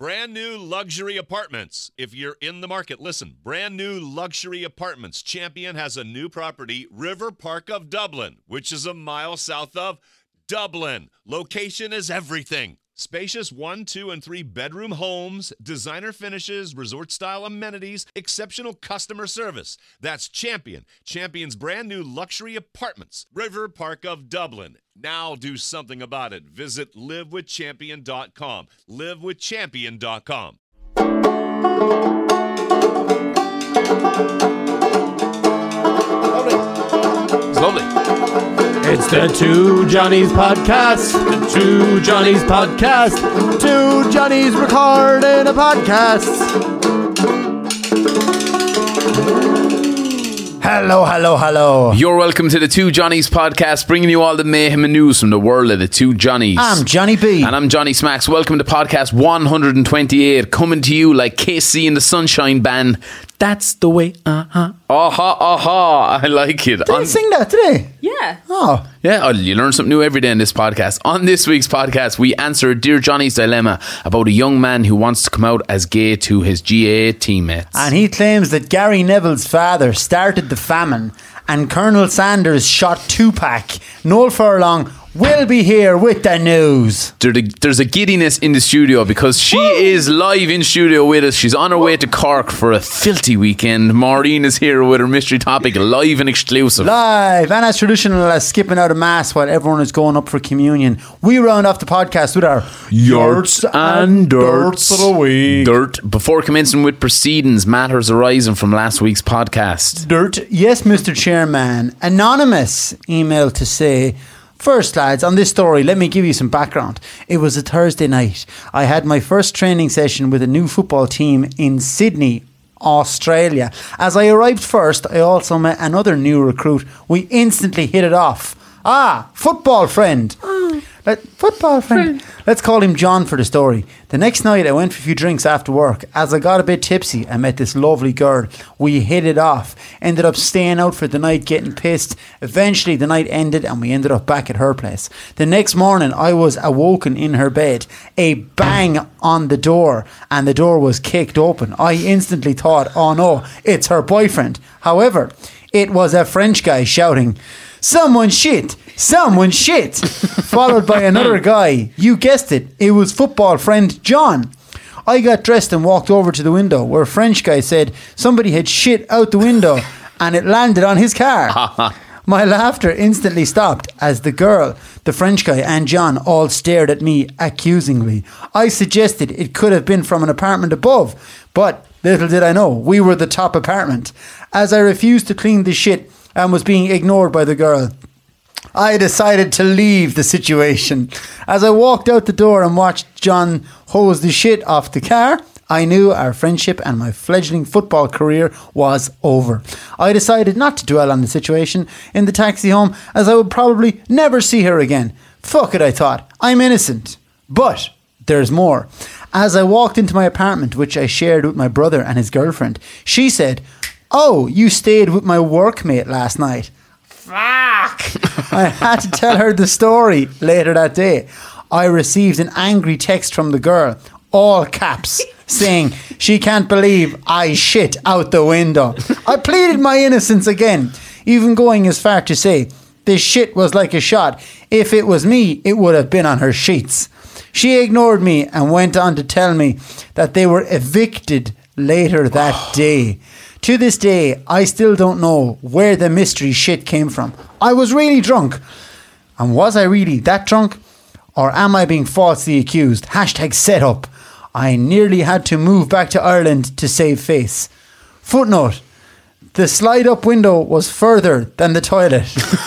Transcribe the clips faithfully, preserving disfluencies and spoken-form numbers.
Brand new luxury apartments. If you're in the market, listen. Brand new luxury apartments. Champion has a new property, River Park of Dublin, which is a mile south of Dublin. Location is everything. Spacious one, two, and three bedroom homes, designer finishes, resort-style amenities, exceptional customer service. That's Champion. Champion's brand new luxury apartments. River Park of Dublin. Now do something about it. Visit live with champion dot com. live with champion dot com. It's lovely. It's the Two Johnnies podcast. The Two Johnnies podcast. Two Johnnies recording a podcast. Hello, hello, hello. You're welcome to the Two Johnnies podcast, bringing you all the mayhem and news from the world of the Two Johnnies. I'm Johnny B. And I'm Johnny Smacks. Welcome to podcast one hundred twenty-eight, coming to you like K C and the Sunshine Band. That's the way, uh-huh. Aha, aha, I like it. Did I sing that today? Yeah. Oh. Yeah, you learn something new every day in this podcast. On this week's podcast, we answer Dear Johnny's dilemma about a young man who wants to come out as gay to his G A A teammates. And he claims that Gary Neville's father started the famine and Colonel Sanders shot Tupac. Noel Furlong will be here with the news. There's a giddiness in the studio because she Woo! is live in studio with us. She's on her way to Cork for a filthy weekend. Maureen is here with her mystery topic, live and exclusive. Live, and as traditional as skipping out of mass while everyone is going up for communion, we round off the podcast with our Yurts and Dirts of the week. Dirt. Before commencing with proceedings, matters arising from last week's podcast. Dirt. Yes, Mister Chairman. Anonymous email to say... First, lads, on this story, let me give you some background. It was a Thursday night. I had my first training session with a new football team in Sydney, Australia. As I arrived first, I also met another new recruit. We instantly hit it off. Ah, football friend. Oh, Let, football friend. friend. Let's call him John for the story. The next night, I went for a few drinks after work. As I got a bit tipsy, I met this lovely girl. We hit it off. Ended up staying out for the night, getting pissed. Eventually, the night ended and we ended up back at her place. The next morning, I was awoken in her bed. A bang on the door, and the door was kicked open. I instantly thought, oh no, it's her boyfriend. However, it was a French guy shouting, "Someone shit! Someone shit!" followed by another guy. You guessed it, it was football friend John. I got dressed and walked over to the window where a French guy said somebody had shit out the window and it landed on his car. My laughter instantly stopped as the girl, the French guy and John all stared at me accusingly. I suggested it could have been from an apartment above, but little did I know, we were the top apartment. As I refused to clean the shit and was being ignored by the girl, I decided to leave the situation. As I walked out the door and watched John hose the shit off the car, I knew our friendship and my fledgling football career was over. I decided not to dwell on the situation in the taxi home, as I would probably never see her again. Fuck it, I thought. I'm innocent. But there's more. As I walked into my apartment, which I shared with my brother and his girlfriend, she said, "Oh, you stayed with my workmate last night." Fuck! I had to tell her the story later that day. I received an angry text from the girl, all caps, saying she can't believe I shit out the window. I pleaded my innocence again, even going as far to say this shit was like a shot. If it was me, it would have been on her sheets. She ignored me and went on to tell me that they were evicted later that day. To this day, I still don't know where the mystery shit came from. I was really drunk. And was I really that drunk? Or am I being falsely accused? Hashtag set up. I nearly had to move back to Ireland to save face. Footnote. The slide up window was further than the toilet.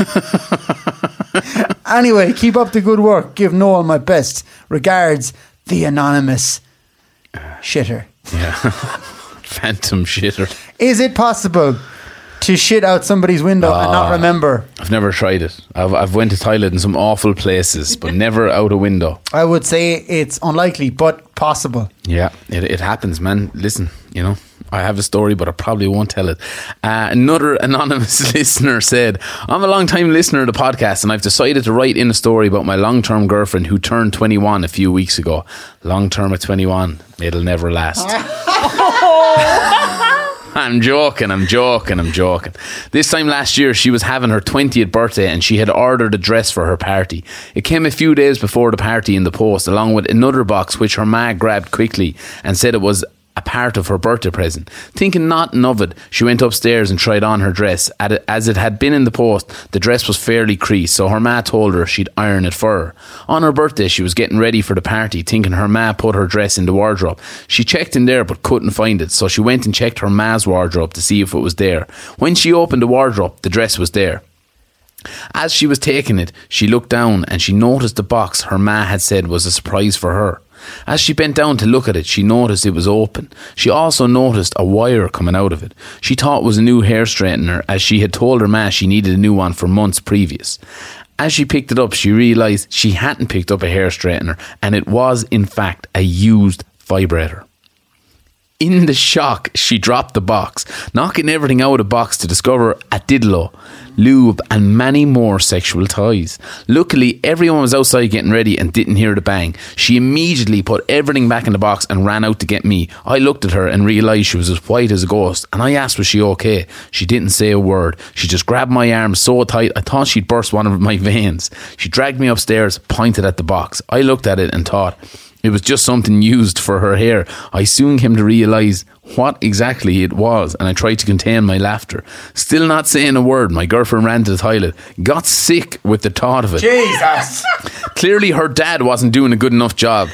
Anyway, keep up the good work. Give Noel my best. Regards, the anonymous shitter. Yeah. Phantom shitter. Is it possible to shit out somebody's window uh, and not remember? I've never tried it. I've I've went to toilet in some awful places, but never out a window. I would say it's unlikely, but possible. Yeah, it, it happens, man. Listen, you know, I have a story, but I probably won't tell it. Uh, another anonymous listener said, I'm a long time listener of the podcast and I've decided to write in a story about my long-term girlfriend who turned twenty-one a few weeks ago. Long-term at twenty-one, it'll never last. I'm joking, I'm joking, I'm joking. This time last year, she was having her twentieth birthday and she had ordered a dress for her party. It came a few days before the party in the post, along with another box which her ma grabbed quickly and said it was a part of her birthday present. Thinking nothing of it, she went upstairs and tried on her dress. As it had been in the post, the dress was fairly creased, so her ma told her she'd iron it for her. On her birthday, she was getting ready for the party, thinking her ma put her dress in the wardrobe. She checked in there but couldn't find it, so she went and checked her ma's wardrobe to see if it was there. When she opened the wardrobe, the dress was there. As she was taking it, she looked down and she noticed the box her ma had said was a surprise for her. As she bent down to look at it, she noticed it was open. She also noticed a wire coming out of it. She thought it was a new hair straightener, as she had told her ma she needed a new one for months previous. As she picked it up, she realised she hadn't picked up a hair straightener, and it was in fact a used vibrator. In the shock, she dropped the box, knocking everything out of the box to discover a diddlo, lube and many more sexual toys. Luckily, everyone was outside getting ready and didn't hear the bang. She immediately put everything back in the box and ran out to get me. I looked at her and realised she was as white as a ghost, and I asked was she okay. She didn't say a word. She just grabbed my arm so tight I thought she'd burst one of my veins. She dragged me upstairs, pointed at the box. I looked at it and thought it was just something used for her hair. I soon came to realise what exactly it was, and I tried to contain my laughter. Still not saying a word, my girlfriend ran to the toilet, got sick with the thought of it. Jesus! Clearly her dad wasn't doing a good enough job.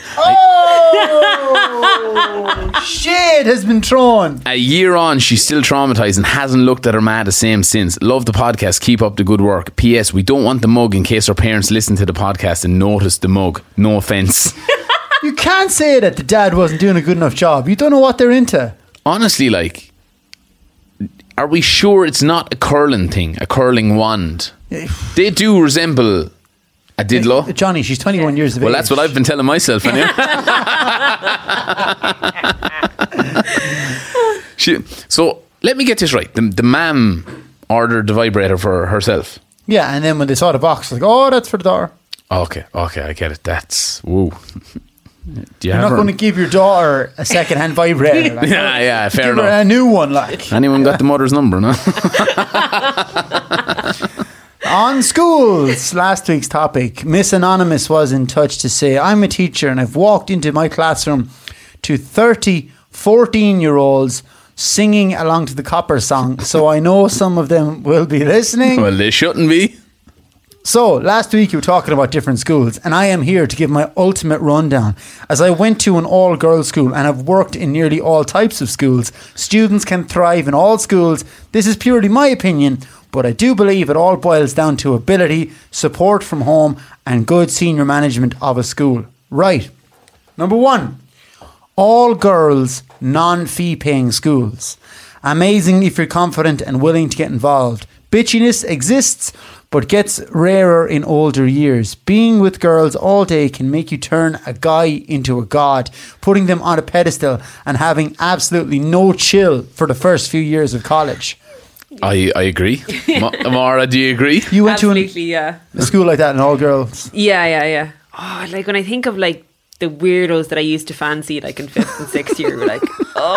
Oh! Shit has been thrown. A year on, she's still traumatised and hasn't looked at her ma the same since. Love the podcast, keep up the good work. P S. We don't want the mug in case her parents listen to the podcast and notice the mug. No offence. You can't say that the dad wasn't doing a good enough job. You don't know what they're into. Honestly, like, are we sure it's not a curling thing, a curling wand? They do resemble a diddlo. Hey, Johnny, she's twenty-one years of well, age. Well, that's what I've been telling myself, anyway. she, so, let me get this right. The, the mam ordered the vibrator for herself. Yeah, and then when they saw the box, like, oh, that's for the door. Okay, okay, I get it. That's, woo. Do you You're not going to give your daughter a second-hand vibrator. Like, yeah, yeah, fair give enough. Her a new one, like. Anyone got the mother's number, no? On schools, last week's topic, Miss Anonymous was in touch to say, I'm a teacher and I've walked into my classroom to thirty fourteen-year-olds singing along to the Copper song, so I know some of them will be listening. Well, they shouldn't be. So, last week you were talking about different schools, and I am here to give my ultimate rundown. As I went to an all-girls school and have worked in nearly all types of schools, students can thrive in all schools. This is purely my opinion, but I do believe it all boils down to ability, support from home, and good senior management of a school. Right. Number one, all girls, non-fee paying schools. Amazing if you're confident and willing to get involved. Bitchiness exists, but gets rarer in older years. Being with girls all day can make you turn a guy into a god, putting them on a pedestal and having absolutely no chill for the first few years of college. I, I agree. Ma- Mara, do you agree? You went Absolutely, to an, yeah. a school like that, and all girls. Yeah, yeah, yeah. Oh, like when I think of like the weirdos that I used to fancy, like in fifth and sixth year, we're like,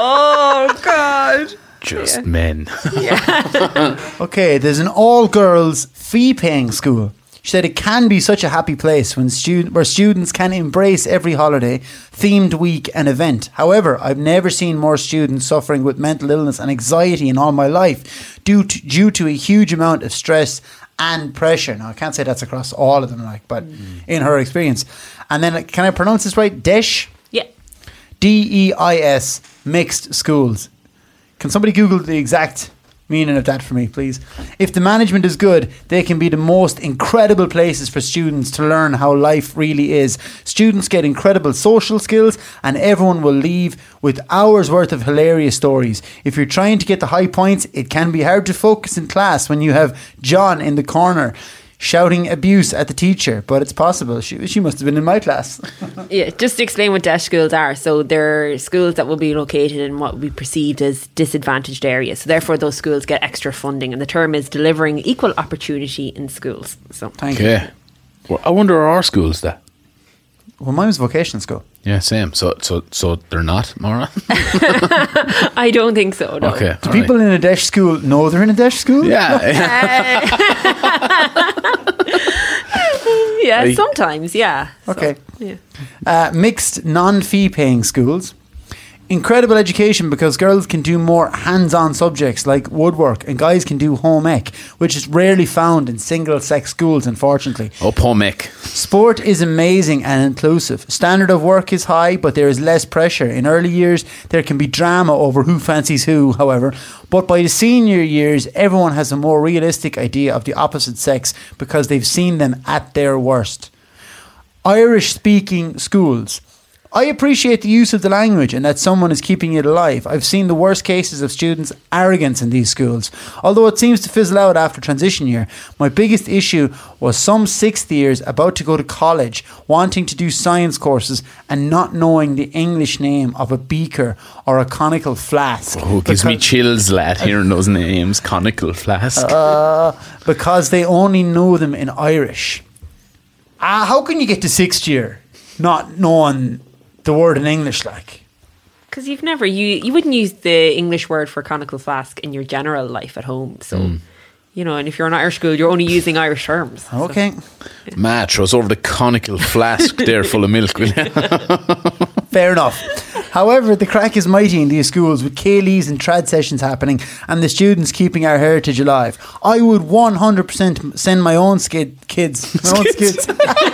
oh god. Just yeah. men. Yeah. Okay, there's an all-girls fee-paying school. She said it can be such a happy place when student, where students can embrace every holiday, themed week and event. However, I've never seen more students suffering with mental illness and anxiety in all my life due to, due to a huge amount of stress and pressure. Now, I can't say that's across all of them, like, but mm. in her experience. And then, can I pronounce this right? Deis? Yeah. D E I S, mixed schools. Can somebody Google the exact meaning of that for me, please? If the management is good, they can be the most incredible places for students to learn how life really is. Students get incredible social skills and everyone will leave with hours worth of hilarious stories. If you're trying to get the high points, it can be hard to focus in class when you have John in the corner shouting abuse at the teacher, but it's possible. She, she must have been in my class. Yeah, just to explain what DESH schools are. So they're schools that will be located in what would be perceived as disadvantaged areas. So therefore those schools get extra funding, and the term is delivering equal opportunity in schools. So Thank you. Okay. Well, I wonder are our schools that? Well, mine was vocational school. Yeah, same. So, so, so they're not, Maura? I don't think so, no. Okay. Do all people right. in a DESH school know they're in a DESH school? Yeah. Yeah, Like- sometimes, yeah. So, Okay. yeah. Uh, mixed non-fee paying schools. Incredible education because girls can do more hands-on subjects like woodwork and guys can do home ec, which is rarely found in single-sex schools, unfortunately. Oh, poor Mick. Sport is amazing and inclusive. Standard of work is high, but there is less pressure. In early years, there can be drama over who fancies who, however. But by the senior years, everyone has a more realistic idea of the opposite sex because they've seen them at their worst. Irish-speaking schools. I appreciate the use of the language and that someone is keeping it alive. I've seen the worst cases of students' arrogance in these schools, although it seems to fizzle out after transition year. My biggest issue was some sixth years about to go to college, wanting to do science courses and not knowing the English name of a beaker or a conical flask. Oh, it gives me Because- chills, lad, hearing those names. Conical flask. Uh, because they only know them in Irish. Ah, how can you get to sixth year not knowing the word in English, like? Because you've never, you, you wouldn't use the English word for conical flask in your general life at home. So, you know, and if you're in Irish school, you're only using Irish terms. So- Okay, Matt, throw us over the conical flask there full of milk, will you? fair enough. However, the crack is mighty in these schools with K-Lees and trad sessions happening and the students keeping our heritage alive. I would one hundred percent send my own skid kids, my own skids,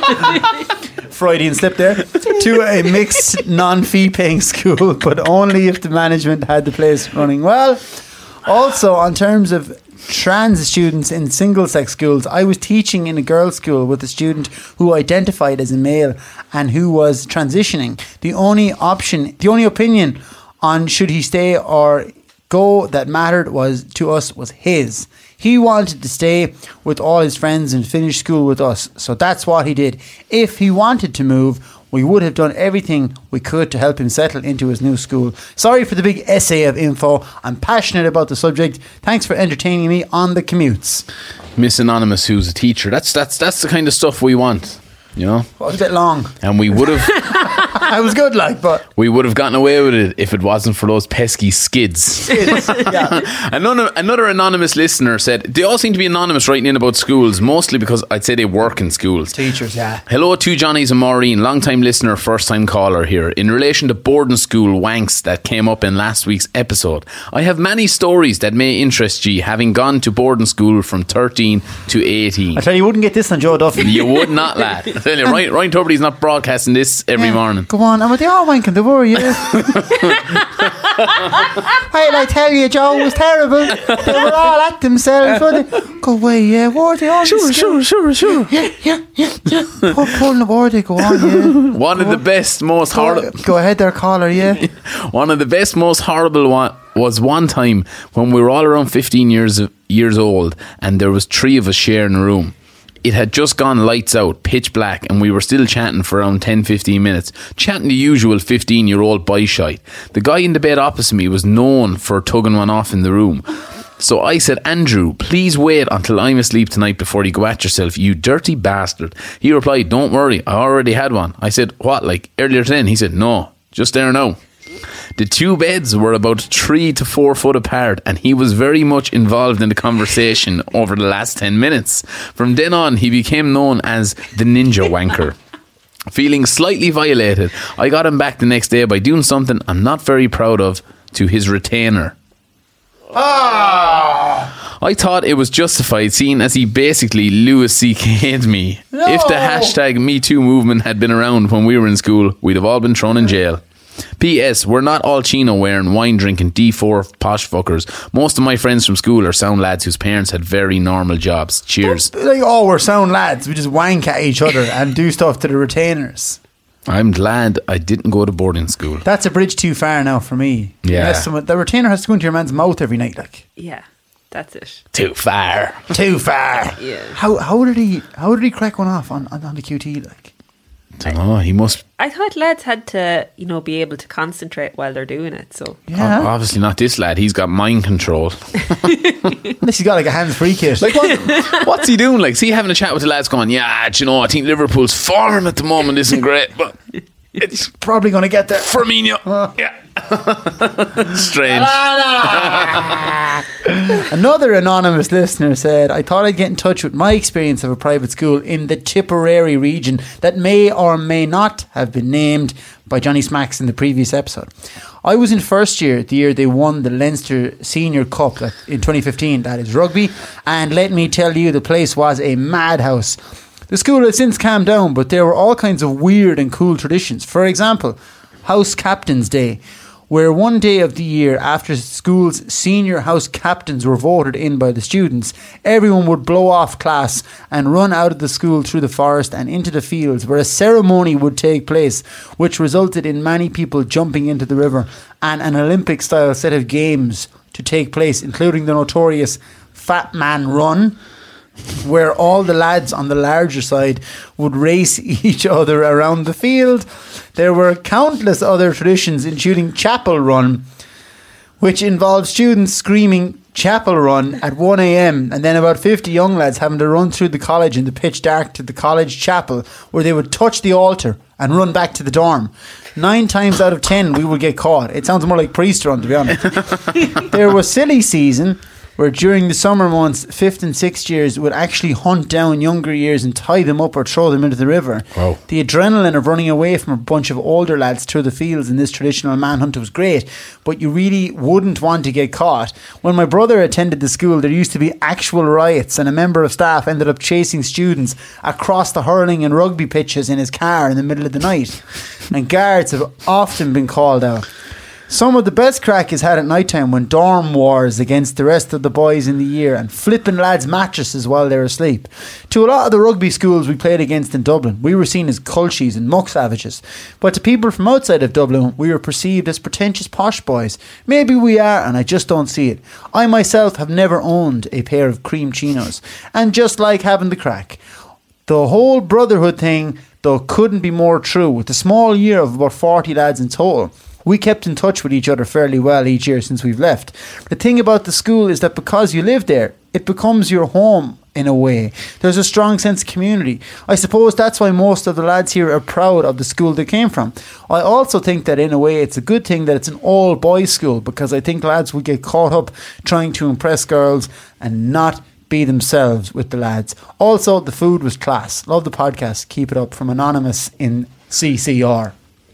Freudian slip there, to a mixed non-fee paying school, but only if the management had the place running well. Also, on terms of trans students in single-sex schools, I was teaching in a girls' school with a student who identified as a male and who was transitioning. The only option, the only opinion on should he stay or go that mattered was to us was his. He wanted to stay with all his friends and finish school with us, so that's what he did. If he wanted to move, we would have done everything we could to help him settle into his new school. Sorry for the big essay of info. I'm passionate about the subject. Thanks for entertaining me on the commutes. Miss Anonymous, who's a teacher. That's that's that's the kind of stuff we want, you know. Well, it was a bit long. And we would have I was good, like, but we would have gotten away with it if it wasn't for those pesky skids. it's, yeah. Another, another anonymous listener said they all seem to be anonymous writing in about schools, mostly because I'd say they work in schools. Teachers, yeah. Hello to Johnny's and Maureen, long time listener, first time caller here. In relation to boarding school wanks that came up in last week's episode, I have many stories that may interest you, having gone to boarding school from thirteen to eighteen. I tell you, you wouldn't get this on Joe Duffy. You would not, lad. I tell you, Ryan, Ryan Tubridy's not broadcasting this every Yeah, morning. Go on, and with the all wanking, they were, yeah. Hey, I tell you, Joe, it was terrible. They were all at themselves. Were they? Go away, yeah. Were they all? Sure, sure, sure, sure. Yeah, yeah, yeah, yeah. Pull, pull the board, they go on, yeah. One of the best, most horrible. Go, go ahead there, caller, yeah. One of the best, most horrible one was one time when we were all around fifteen years of, years old, and there was three of us sharing a room. It had just gone lights out, pitch black, and we were still chatting for around ten to fifteen minutes. Chatting the usual fifteen-year-old boy shite. The guy in the bed opposite me was known for tugging one off in the room. So I said, Andrew, please wait until I'm asleep tonight before you go at yourself, you dirty bastard. He replied, don't worry, I already had one. I said, what, like earlier today? He said, no, just there now. The two beds were about three to four foot apart, and he was very much involved in the conversation over the last ten minutes. From then on, he became known as the Ninja Wanker. Feeling slightly violated, I got him back the next day by doing something I'm not very proud of to his retainer. Ah! I thought it was justified, seeing as he basically Louis C K'd me. No. If the hashtag Me Too movement had been around when we were in school, we'd have all been thrown in jail. P S. We're not all chino wearing, wine drinking D four posh fuckers. Most of my friends from school are sound lads whose parents had very normal jobs. Cheers. Like, oh, we're sound lads. We just wank at each other and do stuff to the retainers. I'm glad I didn't go to boarding school. That's a bridge too far now for me. Yeah. Unless someone, the retainer has to go into your man's mouth every night, like. Yeah. That's it. Too far. Too far. Yeah. How how did he how did he crack one off on, on, on the Q T like? Don't know. He must. I thought lads had to, you know, be able to concentrate while they're doing it. So Yeah. Obviously not this lad. He's got mind control. Unless he's got like a hands-free kit. Like what, what's he doing? Like, see, having a chat with the lads, going, "Yeah, do you know, I think Liverpool's form at the moment isn't great, but it's Probably going to get there. Firmino." Yeah. Strange. Another anonymous listener said, I thought I'd get in touch with my experience of a private school in the Tipperary region that may or may not have been named by Johnny Smacks in the previous episode. I was in first year the year they won the Leinster Senior Cup that- in twenty fifteen, that is rugby, and let me tell you, the place was a madhouse. The school has since calmed down, but there were all kinds of weird and cool traditions. For example, House Captain's Day, where one day of the year after school's senior house captains were voted in by the students, everyone would blow off class and run out of the school through the forest and into the fields, where a ceremony would take place, which resulted in many people jumping into the river and an Olympic-style set of games to take place, including the notorious Fat Man Run, where all the lads on the larger side would race each other around the field. There were countless other traditions, including Chapel Run, which involved students screaming Chapel Run at one a.m. and then about fifty young lads having to run through the college in the pitch dark to the college chapel, where they would touch the altar and run back to the dorm. Nine times out of ten we would get caught. It sounds more like priest run, to be honest. There was silly season, where during the summer months, fifth and sixth years would actually hunt down younger years and tie them up or throw them into the river. Wow. The adrenaline of running away from a bunch of older lads through the fields in this traditional manhunt was great, but you really wouldn't want to get caught. When my brother attended the school, there used to be actual riots, and a member of staff ended up chasing students across the hurling and rugby pitches in his car in the middle of the night. And guards have often been called out. Some of the best crack is had at night time when dorm wars against the rest of the boys in the year and flipping lads' mattresses while they're asleep. To a lot of the rugby schools we played against in Dublin, we were seen as culchies and muck savages. But to people from outside of Dublin, we were perceived as pretentious posh boys. Maybe we are, and I just don't see it. I myself have never owned a pair of cream chinos, and just like having the crack. The whole brotherhood thing, though, couldn't be more true. With a small year of about forty lads in total, we kept in touch with each other fairly well each year since we've left. The thing about the school is that because you live there, it becomes your home in a way. There's a strong sense of community. I suppose that's why most of the lads here are proud of the school they came from. I also think that in a way it's a good thing that it's an all-boys school, because I think lads would get caught up trying to impress girls and not be themselves with the lads. Also, the food was class. Love the podcast. Keep it up. From Anonymous in C C R.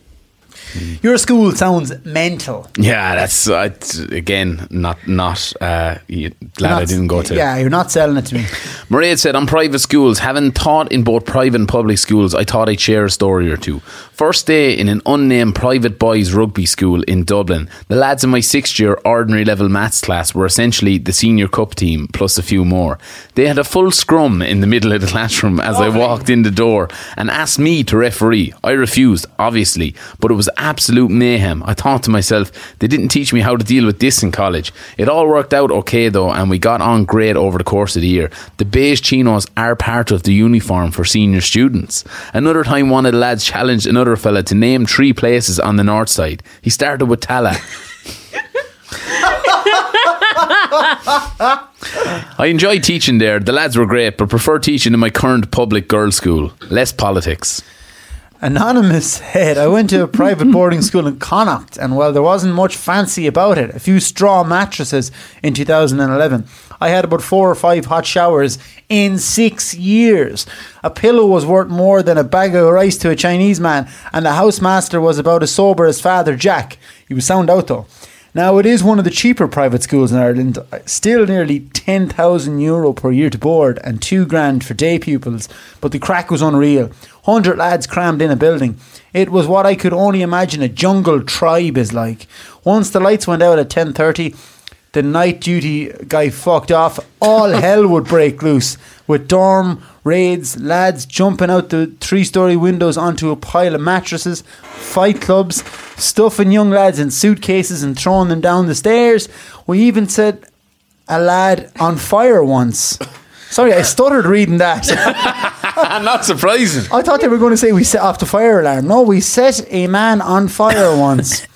Your school sounds mental. Yeah, that's uh, it's, again not not uh, you, glad Not- I didn't go to. Yeah, you're not selling it to me. Maria had said, on private schools, having taught in both private and public schools, I thought I'd share a story or two. First day in an unnamed private boys rugby school in Dublin. The lads in my sixth year ordinary level maths class were essentially the senior cup team plus a few more. They had a full scrum in the middle of the classroom as I walked in the door and asked me to referee. I refused, obviously, but it was absolute mayhem. I thought to myself, they didn't teach me how to deal with this in college. It all worked out okay though, and we got on great over the course of the year. The beige chinos are part of the uniform for senior students. Another time, one of the lads challenged another fella to name three places on the north side. He started with Tala. I enjoyed teaching there. The lads were great, but prefer teaching in my current public girls' school. Less politics. Anonymous said, I went to a private boarding school in Connacht, and while there wasn't much fancy about it, a few straw mattresses in two thousand eleven, I had about four or five hot showers in six years. A pillow was worth more than a bag of rice to a Chinese man, and the housemaster was about as sober as Father Jack. He was sound out though. Now, it is one of the cheaper private schools in Ireland, still nearly ten thousand euro per year to board and two grand for day pupils, but the crack was unreal. one hundred lads crammed in a building. It was what I could only imagine a jungle tribe is like. Once the lights went out at ten thirty, the night duty guy fucked off. All hell would break loose, with dorm raids, lads jumping out the three-storey windows onto a pile of mattresses, fight clubs, stuffing young lads in suitcases and throwing them down the stairs. We even said a lad on fire once. Sorry, I stuttered reading that. Not surprising. I thought they were going to say we set off the fire alarm. No, we set a man on fire once.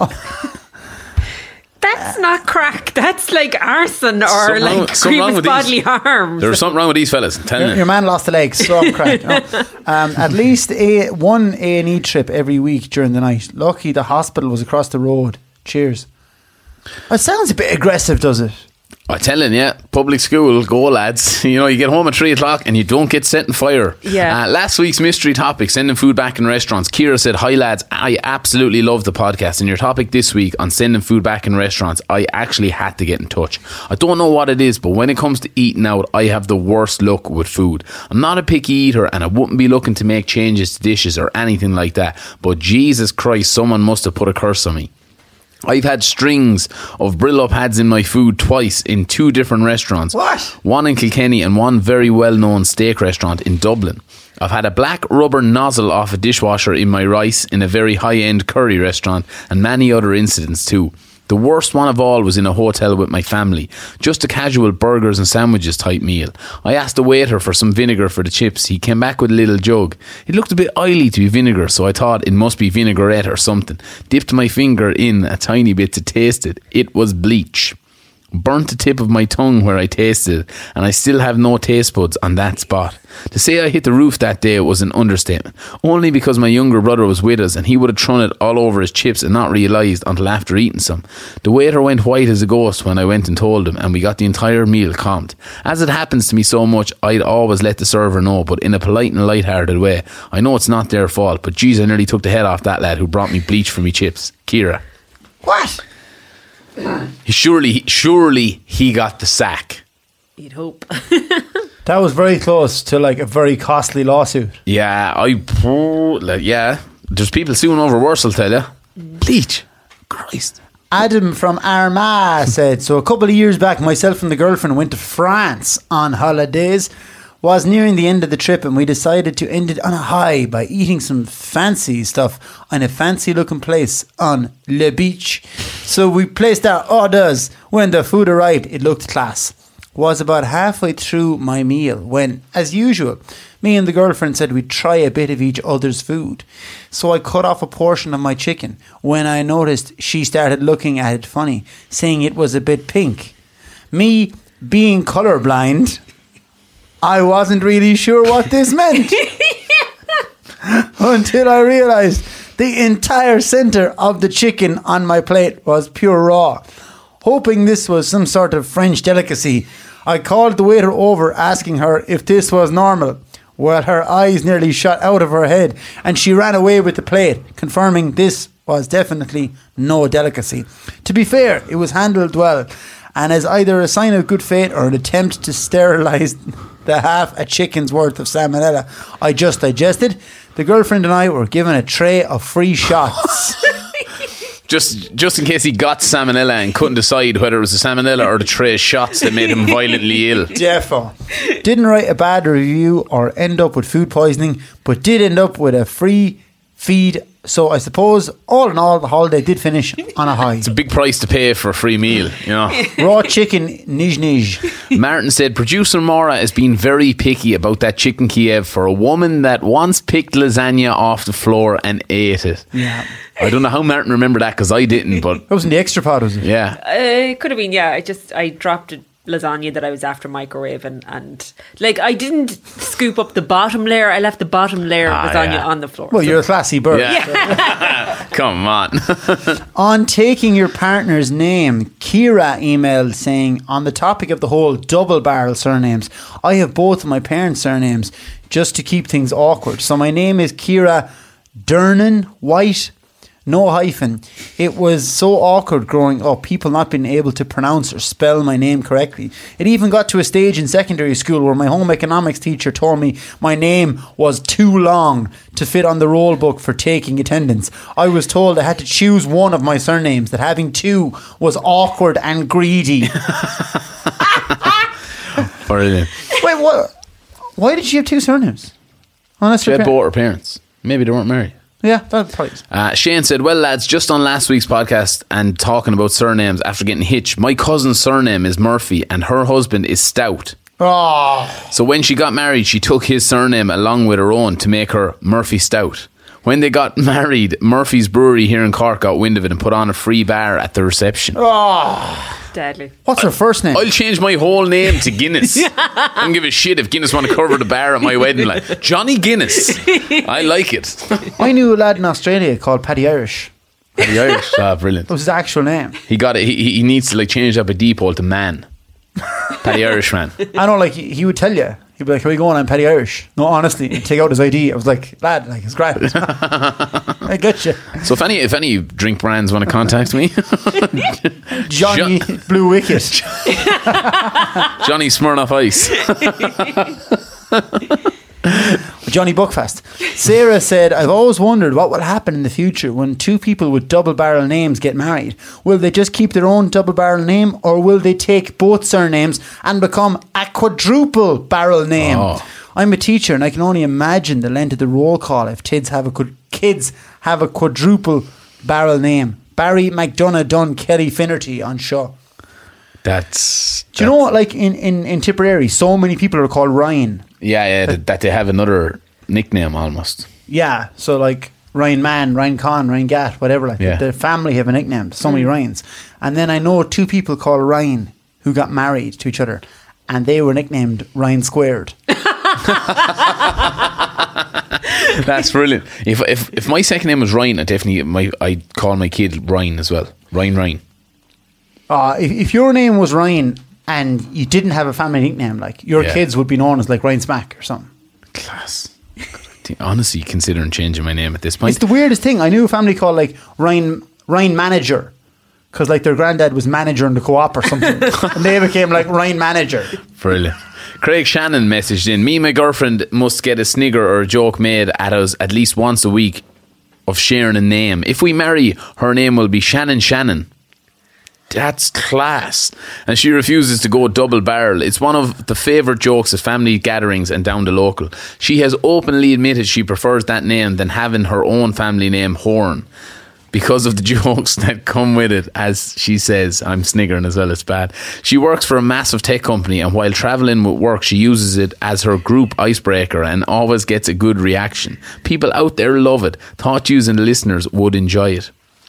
That's not crack. That's like arson or Something wrong- like something wrong grievous with these. bodily harm. There's something wrong with these fellas. I'm telling Your, you. your man lost a leg. Strong crack. No. Um, at least a one A and E trip every week during the night. Lucky the hospital was across the road. Cheers. It sounds a bit aggressive, does it? I'm telling you, public school, go lads. You know, you get home at three o'clock and you don't get set on fire. Yeah. Uh, last week's mystery topic, sending food back in restaurants. Kira said, hi lads, I absolutely love the podcast. And your topic this week on sending food back in restaurants, I actually had to get in touch. I don't know what it is, but when it comes to eating out, I have the worst luck with food. I'm not a picky eater and I wouldn't be looking to make changes to dishes or anything like that. But Jesus Christ, someone must have put a curse on me. I've had strings of Brillo pads in my food twice in two different restaurants. What? One in Kilkenny and one very well-known steak restaurant in Dublin. I've had a black rubber nozzle off a dishwasher in my rice in a very high-end curry restaurant and many other incidents too. The worst one of all was in a hotel with my family. Just a casual burgers and sandwiches type meal. I asked the waiter for some vinegar for the chips. He came back with a little jug. It looked a bit oily to be vinegar, so I thought it must be vinaigrette or something. Dipped my finger in a tiny bit to taste it. It was bleach. Burnt the tip of my tongue where I tasted it, and I still have no taste buds on that spot. To say I hit the roof that day was an understatement, only because my younger brother was with us and he would have thrown it all over his chips and not realised until after eating some. The waiter went white as a ghost when I went and told him, and we got the entire meal comped. As it happens to me so much, I'd always let the server know, but in a polite and light-hearted way. I know it's not their fault, but geez, I nearly took the head off that lad who brought me bleach for me chips. Kira. What? He surely, surely he got the sack. You'd hope. That was very close to like a very costly lawsuit. Yeah, I, like, yeah. There's people suing over worse, I'll tell you. Bleach. Christ. Adam from Armagh said, so a couple of years back, myself and the girlfriend went to France on holidays. Was nearing the end of the trip and we decided to end it on a high by eating some fancy stuff on a fancy looking place on Le Beach. So we placed our orders. When the food arrived, it looked class. Was about halfway through my meal when, as usual, me and the girlfriend said we'd try a bit of each other's food. So I cut off a portion of my chicken when I noticed she started looking at it funny, saying it was a bit pink. Me, being colourblind, I wasn't really sure what this meant until I realised the entire centre of the chicken on my plate was pure raw. Hoping this was some sort of French delicacy, I called the waiter over asking her if this was normal. Well, her eyes nearly shot out of her head and she ran away with the plate, confirming this was definitely no delicacy. To be fair, it was handled well, and as either a sign of good fate or an attempt to sterilise the half a chicken's worth of salmonella I just digested, the girlfriend and I were given a tray of free shots. Just just in case he got salmonella and couldn't decide whether it was the salmonella or the tray of shots that made him violently ill. Defo. Didn't write a bad review or end up with food poisoning, but did end up with a free feed. So I suppose, all in all, the holiday did finish on a high. It's a big price to pay for a free meal, you know. Raw chicken, nij nij. Martin said, producer Maura has been very picky about that chicken Kiev for a woman that once picked lasagna off the floor and ate it. Yeah. I don't know how Martin remembered that because I didn't, but That wasn't the extra pot, was it? yeah. Uh, it could have been, yeah. I just, I dropped a lasagna that I was after microwaving and, like, I didn't scoop up the bottom layer. I left the bottom layer Ah, of lasagna yeah. on the floor. Well, So- you're a classy bird. Yeah. Come on. On taking your partner's name, Kira emailed saying, on the topic of the whole double barrel surnames, I have both of my parents' surnames just to keep things awkward. So my name is Kira Dernan White, no hyphen. It was so awkward growing up, people not being able to pronounce or spell my name correctly. It even got to a stage in secondary school where my home economics teacher told me my name was too long to fit on the roll book for taking attendance. I was told I had to choose one of my surnames, that having two was awkward and greedy. Brilliant. Wait, what? Why did she have two surnames? Unless She her had par- both her parents. Maybe they weren't married. Yeah, that probably is. Uh, Shane said, well, lads, just on last week's podcast and talking about surnames after getting hitched, my cousin's surname is Murphy and her husband is Stout. Oh. So when she got married, she took his surname along with her own to make her Murphy Stout. When they got married, Murphy's Brewery here in Cork got wind of it and put on a free bar at the reception. Oh. Deadly. What's her first name? I'll change my whole name to Guinness. I don't give a shit if Guinness want to cover the bar at my wedding. Like Johnny Guinness. I like it. I knew a lad in Australia called Paddy Irish. Paddy Irish. Ah, brilliant. That was his actual name. He got it. He, he needs to like change up a depot to man. Paddy Irish man. I know, like, he, he would tell you. He'd be like, how are you going? I'm Paddy Irish. No, honestly, he'd take out his I D. I was like, lad, like, it's great. I get you. So if any if any drink brands want to contact me, Johnny Jo- Blue Wicket. Johnny Smirnoff Ice. Johnny Buckfast. Sarah said, I've always wondered what will happen in the future when two people with double barrel names get married. Will they just keep their own double barrel name, or will they take both surnames and become a quadruple barrel name? Oh. I'm a teacher and I can only imagine the length of the roll call if kids have a quad- kids have a quadruple barrel name. Barry McDonough Dunn Kelly Finnerty on show. That's. Do you know what, like in, in, in Tipperary, so many people are called Ryan. Yeah, yeah. That, that they have another nickname almost. Yeah, so like Ryan Mann, Ryan Conn, Ryan Gatt, whatever. Like Yeah. the family have a nickname. So many Ryans. And then I know two people called Ryan who got married to each other, and they were nicknamed Ryan Squared. That's brilliant. If if if my second name was Ryan, I definitely my I'd call my kid Ryan as well. Ryan Ryan. Uh, if, if your name was Ryan and you didn't have a family nickname, like your Yeah. kids would be known as like Ryan Smack or something. Class. Honestly, considering changing my name at this point. It's the weirdest thing. I knew a family called like Ryan Ryan Manager, because like their granddad was manager in the co-op or something, and they became like Ryan Manager. Brilliant. Craig Shannon messaged in, me and my girlfriend must get a snigger or a joke made at us at least once a week of sharing a name. If we marry, her name will be Shannon Shannon. That's class. And she refuses to go double barrel. It's one of the favourite jokes at family gatherings and down the local. She has openly admitted she prefers that name than having her own family name, Horn, because of the jokes that come with it. As she says, I'm sniggering as well, it's bad. She works for a massive tech company, and while travelling with work, she uses it as her group icebreaker and always gets a good reaction. People out there love it. Thought you and the listeners would enjoy it.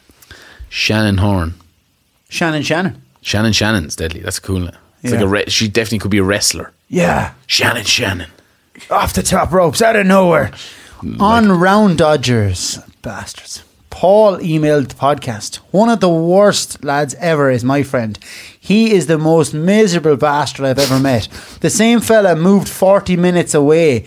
Shannon Horn. Shannon Shannon. Shannon Shannon's deadly. That's cool. It's Yeah. like a re- she definitely could be a wrestler. Yeah. Shannon Shannon. Off the top ropes, out of nowhere. On Round Dodgers. Bastards. Paul emailed the podcast. One of the worst lads ever is my friend. He is the most miserable bastard I've ever met. The same fella moved forty minutes away.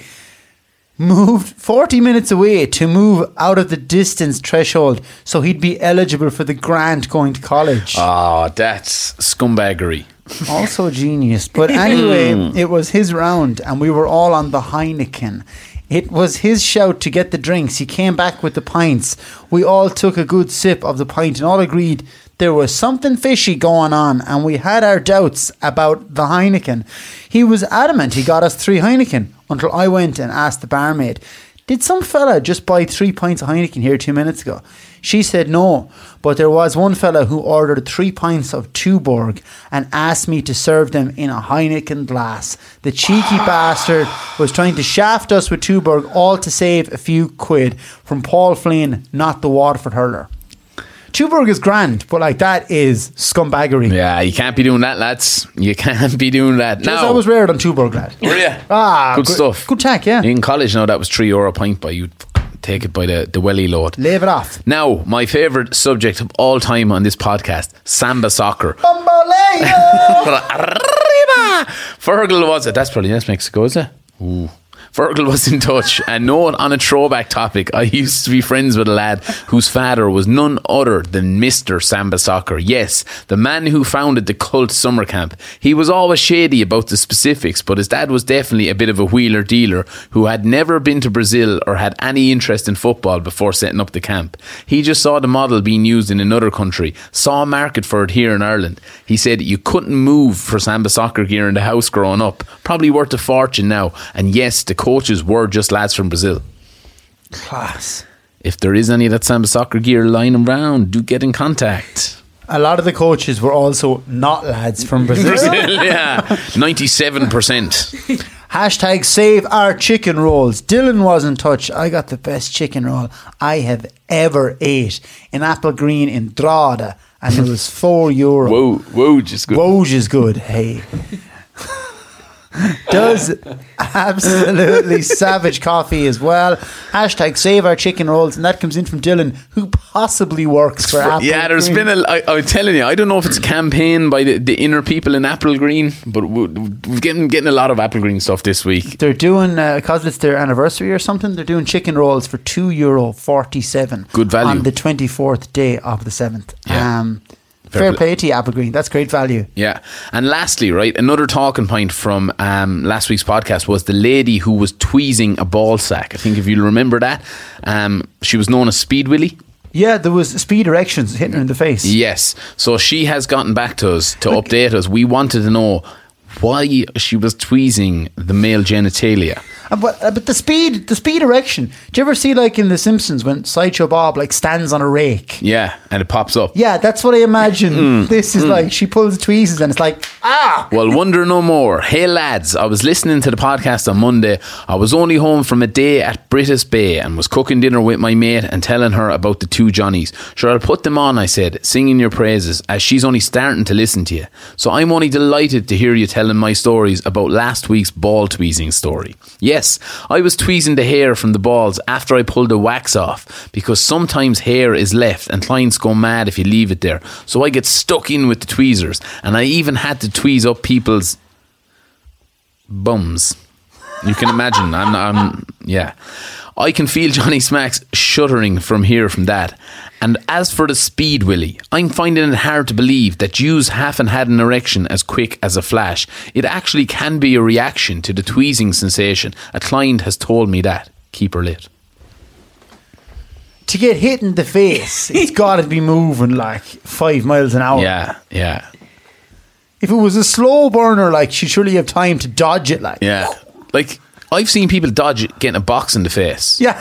Moved forty minutes away to move out of the distance threshold so he'd be eligible for the grant going to college. Oh, that's scumbaggery. Also genius. But anyway, it was his round and we were all on the Heineken. It was his shout to get the drinks. He came back with the pints. We all took a good sip of the pint and all agreed there was something fishy going on, and we had our doubts about the Heineken. He was adamant he got us three Heineken until I went and asked the barmaid, did some fella just buy three pints of Heineken here two minutes ago? She said no, but there was one fella who ordered three pints of Tuborg and asked me to serve them in a Heineken glass. The cheeky bastard was trying to shaft us with Tuborg, all to save a few quid. From Paul Flynn, not the Waterford hurler. Tuborg is grand, but like that is scumbaggery. Yeah, you can't be doing that, lads. You can't be doing that. Just No. I was rare on Tuborg, lad. Were you? Ah, good, stuff. Good tack, yeah. In college, now that was three euro a pint, but you'd take it by the, the welly load. Leave it off. Now, my favourite subject of all time on this podcast, Samba soccer. Bamboleo! Fergal was it? That's probably that's Mexico, is it? Ooh. Fergal was in touch, and note on a throwback topic, I used to be friends with a lad whose father was none other than Mister Samba Soccer. Yes, the man who founded the cult summer camp. He was always shady about the specifics, but his dad was definitely a bit of a wheeler dealer who had never been to Brazil or had any interest in football before setting up the camp. He just saw the model being used in another country, saw a market for it here in Ireland. He said you couldn't move for Samba Soccer gear in the house growing up, probably worth a fortune now, and yes, the coaches were just lads from Brazil. Class. if there is any of that Samba Soccer gear lying around, do get in contact. A lot of the coaches were also not lads from Brazil. Yeah, ninety-seven percent. Hashtag save our chicken rolls. Dylan was in touch. I got the best chicken roll I have ever ate in Apple Green in Drogheda, and it was four euro. Whoa, whoa, just good. Woj is good. Hey. Does absolutely savage coffee as well. Hashtag save our chicken rolls, and that comes in from Dylan, who possibly works for Apple Yeah, there's Green. been a. I, I'm telling you, I don't know if it's a campaign by the, the inner people in Apple Green, but we- we're getting getting a lot of Apple Green stuff this week. They're doing uh, because it's their anniversary or something. They're doing chicken rolls for two euro forty seven. Good value. On the twenty fourth day of the seventh. Yeah. Um, Fair fair play. play to you, Apple Green. That's great value. Yeah, and lastly, right, another talking point from um, last week's podcast was the lady who was tweezing a ball sack. I think if you'll remember that, um, she was known as Speed Willie. Yeah, there was speed erections hitting her in the face. Yes, so she has gotten back to us to update us. We wanted to know why she was tweezing the male genitalia. Uh, But, uh, but the speed, the speed erection. Do you ever see like in The Simpsons when Sideshow Bob like stands on a rake? Yeah, and it pops up. Yeah, that's what I imagine. Mm. This is like she pulls the tweezers and it's like ah. Well, wonder no more. Hey lads, I was listening to the podcast on Monday. I was only home from a day at British Bay and was cooking dinner with my mate and telling her about the two Johnnies. Sure, I'll put them on, I said, singing your praises, as she's only starting to listen to you. So I'm only delighted to hear you telling my stories about last week's ball tweezing story. Yes, I was tweezing the hair from the balls after I pulled the wax off, because sometimes hair is left and clients go mad if you leave it there. So I get stuck in with the tweezers, and I even had to tweeze up people's bums. You can imagine. I'm, I'm, yeah. I can feel Johnny Smacks shuddering from here from that. And as for the Speed Willie, I'm finding it hard to believe that yous haven't had an erection as quick as a flash. It actually can be a reaction to the tweezing sensation. A client has told me that. Keep her lit. To get hit in the face, it's got to be moving like five miles an hour. Yeah, yeah, If it was a slow burner, like she'd surely have time to dodge it. Like yeah. Like, I've seen people dodge getting a box in the face. yeah.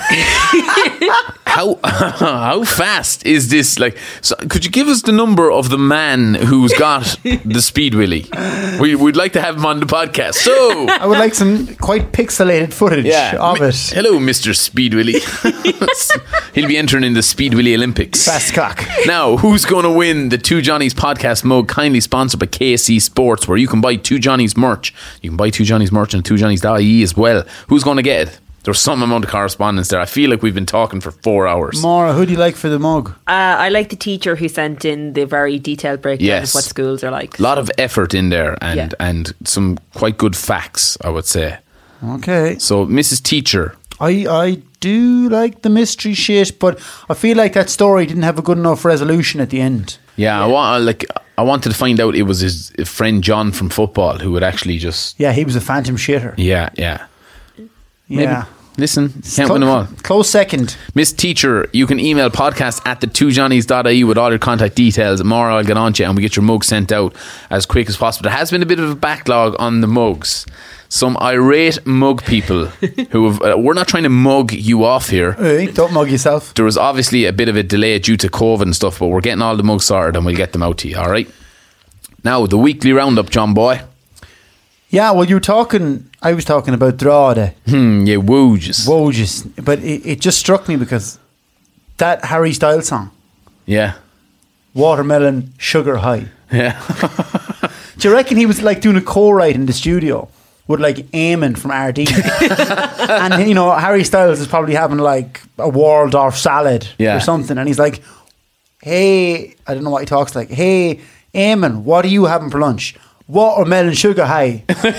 How how fast is this? Like, so could you give us the number of the man who's got the Speed Willie? We, we'd like to have him on the podcast. So, I would like some quite pixelated footage of Mi- it. Hello, Mister Speed Willie. He'll be entering in the Speed Willie Olympics. Fast cock. Now, who's going to win the Two Johnnies podcast mug? Kindly sponsored by K C Sports, where you can buy Two Johnnies merch. You can buy Two Johnnies merch on two johnnies dot I E as well. Who's going to get it? There's some amount of correspondence there. I feel like we've been talking for four hours. Maura, who do you like for the mug? Uh, I like the teacher who sent in the very detailed breakdown Yes. of what schools are like. A lot of effort in there, and Yeah. and some quite good facts, I would say. Okay. So, Missus Teacher, I I do like the mystery shit, but I feel like that story didn't have a good enough resolution at the end. yeah, I want like I wanted to find out it was his friend John from football who would actually just Yeah, he was a phantom shitter. yeah yeah. Yeah. Listen, can't win them all. Close second. Miss Teacher, you can email podcast at the two johnnies dot I E with all your contact details. Tomorrow I'll get on to you and we get your mug sent out as quick as possible. There has been a bit of a backlog on the mugs. Some irate mug people who have, uh, we're not trying to mug you off here. Hey, don't mug yourself. There was obviously a bit of a delay due to COVID and stuff, but we're getting all the mugs sorted and we'll get them out to you, alright? Now, the weekly roundup, John Boy. Yeah, well, you were talking, I was talking about Drogheda. Hmm, yeah, wooges. Wojus. But it, it just struck me because that Harry Styles song, Yeah. Watermelon Sugar High. Yeah. Do you reckon he was like doing a co-write in the studio with like Eamon from R D? And, you know, Harry Styles is probably having like a Waldorf salad Yeah. or something. And he's like, hey, I don't know what he talks like. Hey, Eamon, what are you having for lunch? Watermelon Sugar High.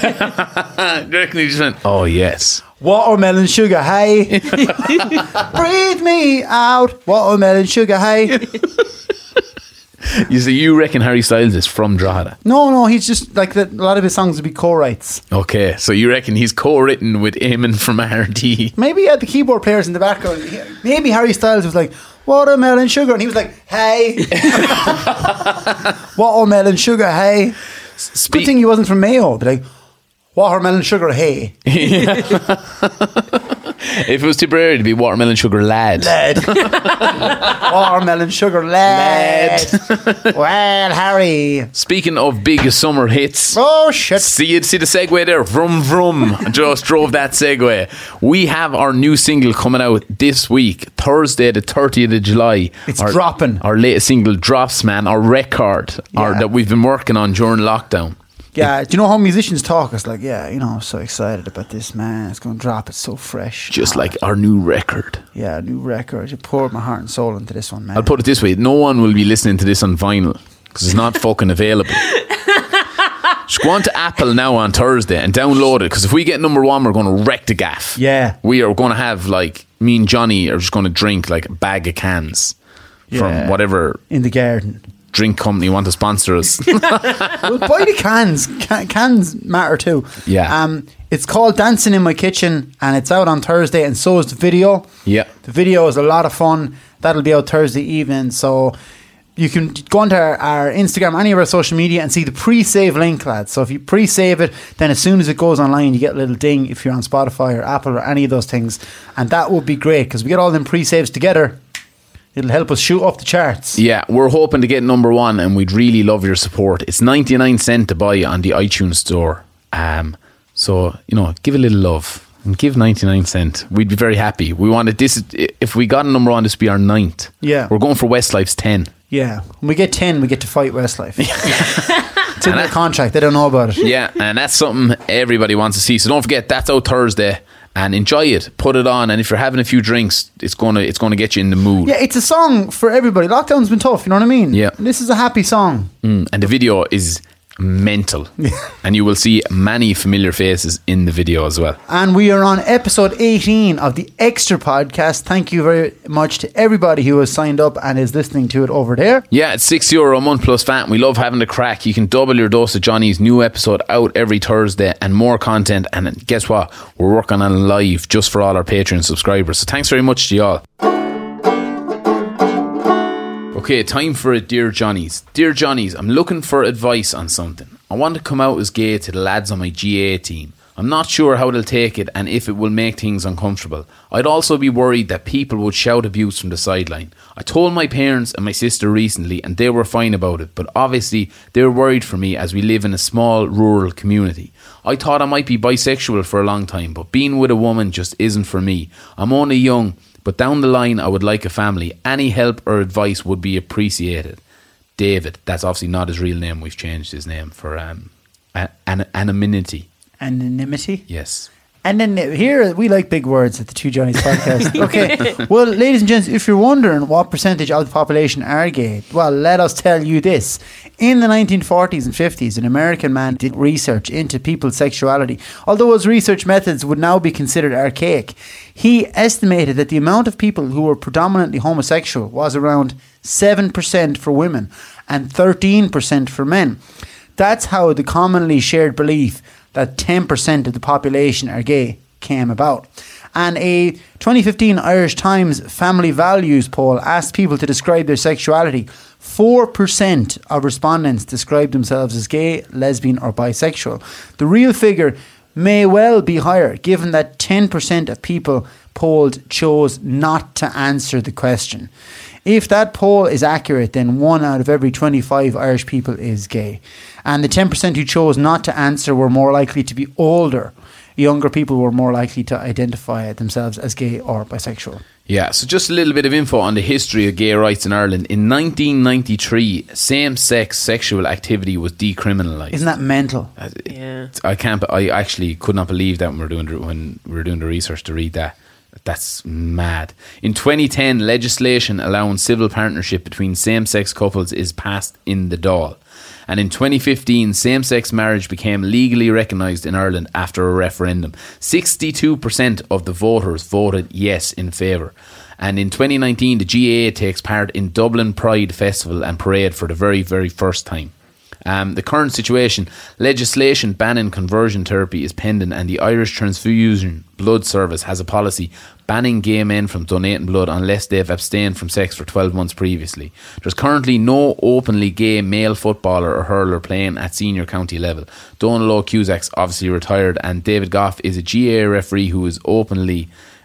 Do you reckon he just went, oh, yes. Watermelon Sugar High. Breathe me out. Watermelon Sugar High. You see, you reckon Harry Styles is from Drogheda? No, no, he's just like that. A lot of his songs would be co-writes. Okay, so you reckon he's co-written with Eamon from R D? Maybe he had the keyboard players in the background. He- Maybe Harry Styles was like, watermelon sugar. And he was like, hey. Watermelon sugar, hey. Spe- Good thing he wasn't from Mayo. But like, watermelon sugar, hey. If it was Tipperary, it'd be Watermelon Sugar Lad. Lead. Watermelon sugar lead. Well, Harry. Speaking of big summer hits. Oh, shit. See you see the segue there. Vroom vroom. Just drove that segue. We have our new single coming out this week, Thursday the thirtieth of July. It's our, dropping. Our latest single drops, man. Our record our, Yeah. that we've been working on during lockdown. Yeah, do you know how musicians talk? It's like, yeah, you know, I'm so excited about this, man. It's going to drop. It's so fresh. Just Ah, like our new record. yeah, new record. You poured my heart and soul into this one, man. I'll put it this way: no one will be listening to this on vinyl because it's not fucking available. Just go on to Apple now on Thursday and download it, because if we get number one, we're going to wreck the gaff. Yeah. We are going to have, like, me and Johnny are just going to drink like a bag of cans Yeah. from whatever In the garden. drink company want to sponsor us. Well, buy the cans. Can- cans matter too. Yeah. Um, it's called Dancing in My Kitchen, and it's out on Thursday, and so is the video. Yeah. The video is a lot of fun. That'll be out Thursday evening, so you can go onto our, our Instagram, any of our social media, and see the pre-save link, lads. So if you pre-save it, then as soon as it goes online, you get a little ding if you're on Spotify or Apple or any of those things, and that would be great, because we get all them pre-saves together. It'll help us shoot up the charts. Yeah, we're hoping to get number one, and we'd really love your support. It's ninety-nine cents to buy on the iTunes store. Um, so, you know, give a little love and give ninety-nine cents. We'd be very happy. We wanted this, if we got a number one, this would be our ninth. Yeah. We're going for Westlife's ten. Yeah. When we get ten, we get to fight Westlife. It's in their contract. They don't know about it. Yeah, and that's something everybody wants to see. So don't forget, that's out Thursday. And enjoy it. Put it on, and if you're having a few drinks, it's gonna it's gonna get you in the mood. Yeah, it's a song for everybody. Lockdown's been tough, you know what I mean? Yeah. And this is a happy song. Mm, and the video is mental. And you will see many familiar faces in the video as well. And we are on episode eighteen of the Extra Podcast. Thank you very much to everybody who has signed up and is listening to it over there. Yeah, it's six euro a month plus V A T. We love having the crack. You can double your dose of Johnny's new episode out every Thursday, and more content. And guess what? We're working on live just for all our Patreon subscribers. So thanks very much to y'all. Okay, time for it, Dear Johnnies. Dear Johnnies, I'm looking for advice on something. I want to come out as gay to the lads on my G A A team. I'm not sure how they'll take it and if it will make things uncomfortable. I'd also be worried that people would shout abuse from the sideline. I told my parents and my sister recently, and they were fine about it, but obviously they were worried for me as we live in a small rural community. I thought I might be bisexual for a long time, but being with a woman just isn't for me. I'm only young, but down the line I would like a family. Any help or advice would be appreciated. David, that's obviously not his real name. We've changed his name for um, an- anonymity. Anonymity. Yes. And then here, we like big words at the Two Johnnies podcast. Okay. Well, ladies and gents, if you're wondering what percentage of the population are gay, well, let us tell you this. In the nineteen forties and fifties, an American man did research into people's sexuality. Although his research methods would now be considered archaic, he estimated that the amount of people who were predominantly homosexual was around seven percent for women and thirteen percent for men. That's how the commonly shared belief that ten percent of the population are gay came about. And a twenty fifteen Irish Times Family Values poll asked people to describe their sexuality. four percent of respondents described themselves as gay, lesbian or bisexual. The real figure may well be higher, given that ten percent of people polled chose not to answer the question. If that poll is accurate, then one out of every twenty-five Irish people is gay. And the ten percent who chose not to answer were more likely to be older. Younger people were more likely to identify themselves as gay or bisexual. Yeah, so just a little bit of info on the history of gay rights in Ireland. In nineteen ninety-three, same-sex sexual activity was decriminalised. Isn't that mental? Yeah. I can't. I actually could not believe that when we were doing the, when we were doing the research to read that. That's mad. In twenty ten, legislation allowing civil partnership between same-sex couples is passed in the Dáil. And in twenty fifteen, same-sex marriage became legally recognised in Ireland after a referendum. sixty-two percent of the voters voted yes in favour. And in twenty nineteen, the G A A takes part in Dublin Pride Festival and Parade for the very, very first time. Um, the current situation, legislation banning conversion therapy is pending, and the Irish Transfusion Blood Service has a policy banning gay men from donating blood unless they've abstained from sex for twelve months previously. There's currently no openly gay male footballer or hurler playing at senior county level. Donal O'Cusack's obviously retired, and David Goff is a G A A referee who is openly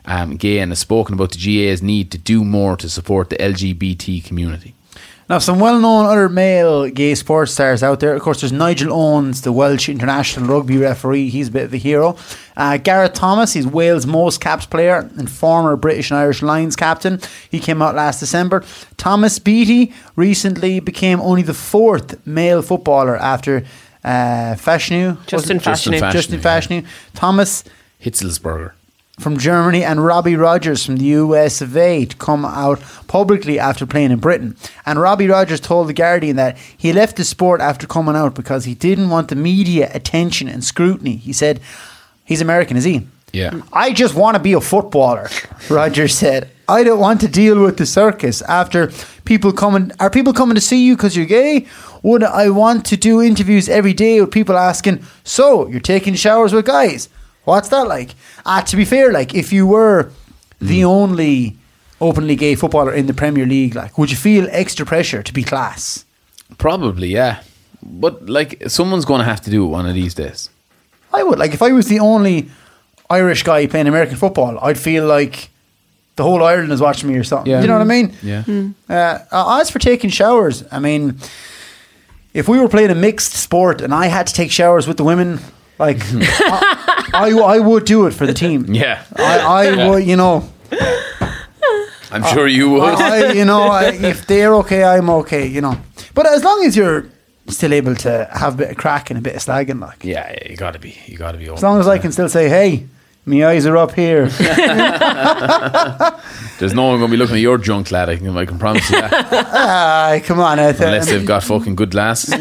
um, gay and has spoken about the G A's need to do more to support the L G B T community. Now, some well-known other male gay sports stars out there. Of course, there's Nigel Owens, the Welsh international rugby referee. He's a bit of a hero. Uh, Gareth Thomas, he's Wales' most capped player and former British and Irish Lions captain. He came out last December. Thomas Beattie recently became only the fourth male footballer after uh, Fashanu. Justin Justin Fashanu. Fashanu. Justin Fashanu. Thomas Hitzelsberger. from Germany and Robbie Rogers from the U S of A to come out publicly after playing in Britain. And Robbie Rogers told The Guardian that he left the sport after coming out because he didn't want the media attention and scrutiny. He said, he's American, is he? Yeah. I just want to be a footballer, Rogers said. I don't want to deal with the circus after people coming. Are people coming to see you because you're gay? Would I want to do interviews every day with people asking, so you're taking showers with guys? What's that like? Uh, to be fair, like if you were the only openly gay footballer in the Premier League, like would you feel extra pressure to be class? Probably, yeah. But like someone's going to have to do it one of these days. I would. Like if I was the only Irish guy playing American football, I'd feel like the whole Ireland is watching me or something. Yeah. You know what I mean? Yeah. Uh, as for taking showers, I mean, if we were playing a mixed sport and I had to take showers with the women, like I, I, I would do it for the team. Yeah. I, I Yeah. would, you know. I'm sure you would. I, you know, I, if they're okay, I'm okay. You know, but as long as you're still able to have a bit of crack and a bit of slagging, like yeah, yeah, you got to be. You got to be. as long as I can still say, "Hey, my eyes are up here." There's no one going to be looking at your junk, lad. I can, I can promise you that. Ah, come on, I th- Unless they've got fucking good glasses.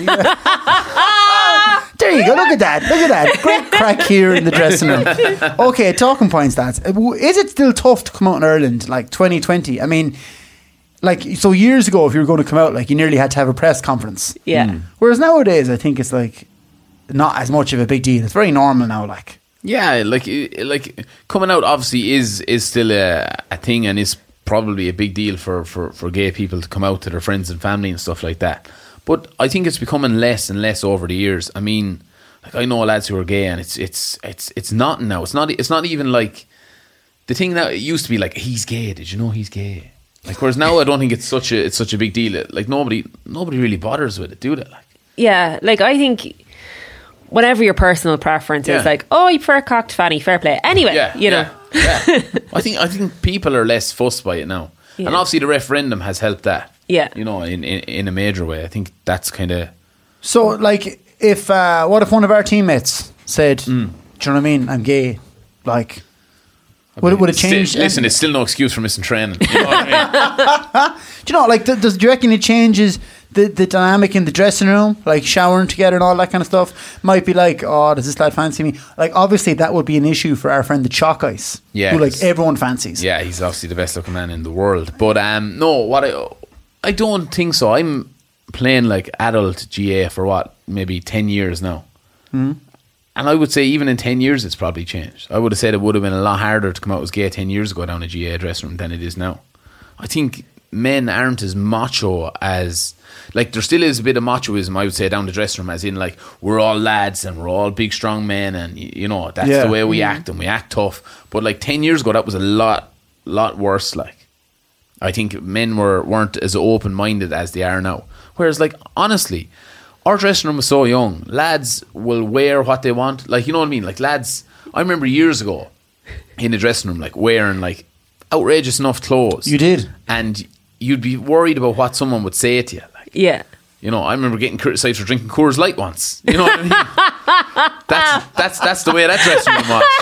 There you go. Look at that. Look at that. Great crack here in the dressing room. Okay, talking points, lads. Is it still tough to come out in Ireland like twenty twenty? I mean, like, so years ago, if you were going to come out, like, you nearly had to have a press conference. Yeah. Whereas nowadays, I think it's like not as much of a big deal. It's very normal now, like. Yeah, like like coming out obviously is is still a, a thing and is probably a big deal for, for, for gay people to come out to their friends and family and stuff like that. But I think it's becoming less and less over the years. I mean, like I know lads who are gay and it's it's it's it's not now. It's not it's not even like the thing that it used to be like he's gay. Did you know he's gay? Like whereas now I don't think it's such a it's such a big deal. Like nobody nobody really bothers with it, do they? Like Yeah, like I think whatever your personal preference Yeah. is, like, oh, you prefer cocked fanny, fair play. Anyway, yeah, you know. yeah, yeah. I think I think people are less fussed by it now, Yeah. and obviously the referendum has helped that. Yeah. you know, in in, in a major way. I think that's kind of So, like, if uh, what if one of our teammates said, "Do you know what I mean? I'm gay." Like, would it would it change? Listen, it's still no excuse for missing training. You know what I mean? Do you know, like, th- does do you reckon it changes the, the dynamic in the dressing room, like showering together and all that kind of stuff? Might be like, oh, does this lad fancy me? Like, obviously, that would be an issue for our friend the Chalk Ice, Yeah, who like 'cause- everyone fancies. Yeah, he's obviously the best looking man in the world. But um, no, what I I don't think so. I'm playing like adult G A for what, maybe ten years now. Hmm. And I would say even in ten years it's probably changed. I would have said it would have been a lot harder to come out as gay ten years ago down a G A dressing room than it is now. I think men aren't as macho as, like, there still is a bit of machoism, I would say, down the dressing room, as in like we're all lads and we're all big strong men and y- you know that's Yeah. the way we act and we act tough. But like ten years ago that was a lot lot worse. Like I think men were weren't as open minded as they are now. Whereas, like, honestly, our dressing room was so young. Lads will wear what they want. Like, you know what I mean? Like, lads, I remember years ago in the dressing room, like, wearing, like, outrageous enough clothes. You did. And you'd be worried about what someone would say to you. Like, Yeah. you know, I remember getting criticised for drinking Coors Light once. You know what I mean? that's, that's, that's the way that dressing room was.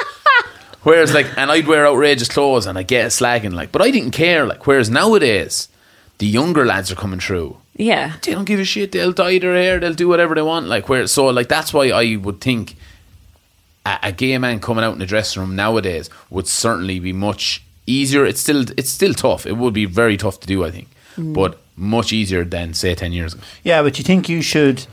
Whereas, like, and I'd wear outrageous clothes and I'd get a slagging, like, but I didn't care. Like, whereas nowadays, the younger lads are coming through. Yeah. They don't give a shit. They'll dye their hair. They'll do whatever they want. Like, where, so, like, that's why I would think a, a gay man coming out in the dressing room nowadays would certainly be much easier. It's still, it's still tough. It would be very tough to do, I think, but much easier than, say, ten years ago. Yeah, but you think you should.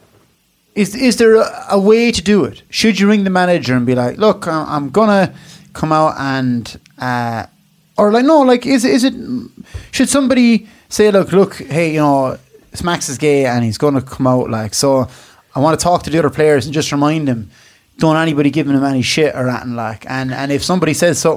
Is is there a, a way to do it? Should you ring the manager and be like, "Look, I'm, I'm gonna come out and," uh, or like, no, like, is is it? Should somebody say, "Look, look, hey, you know, Smax is gay and he's gonna come out," like, so I want to talk to the other players and just remind him, don't anybody giving him any shit or anything, like, and and if somebody says something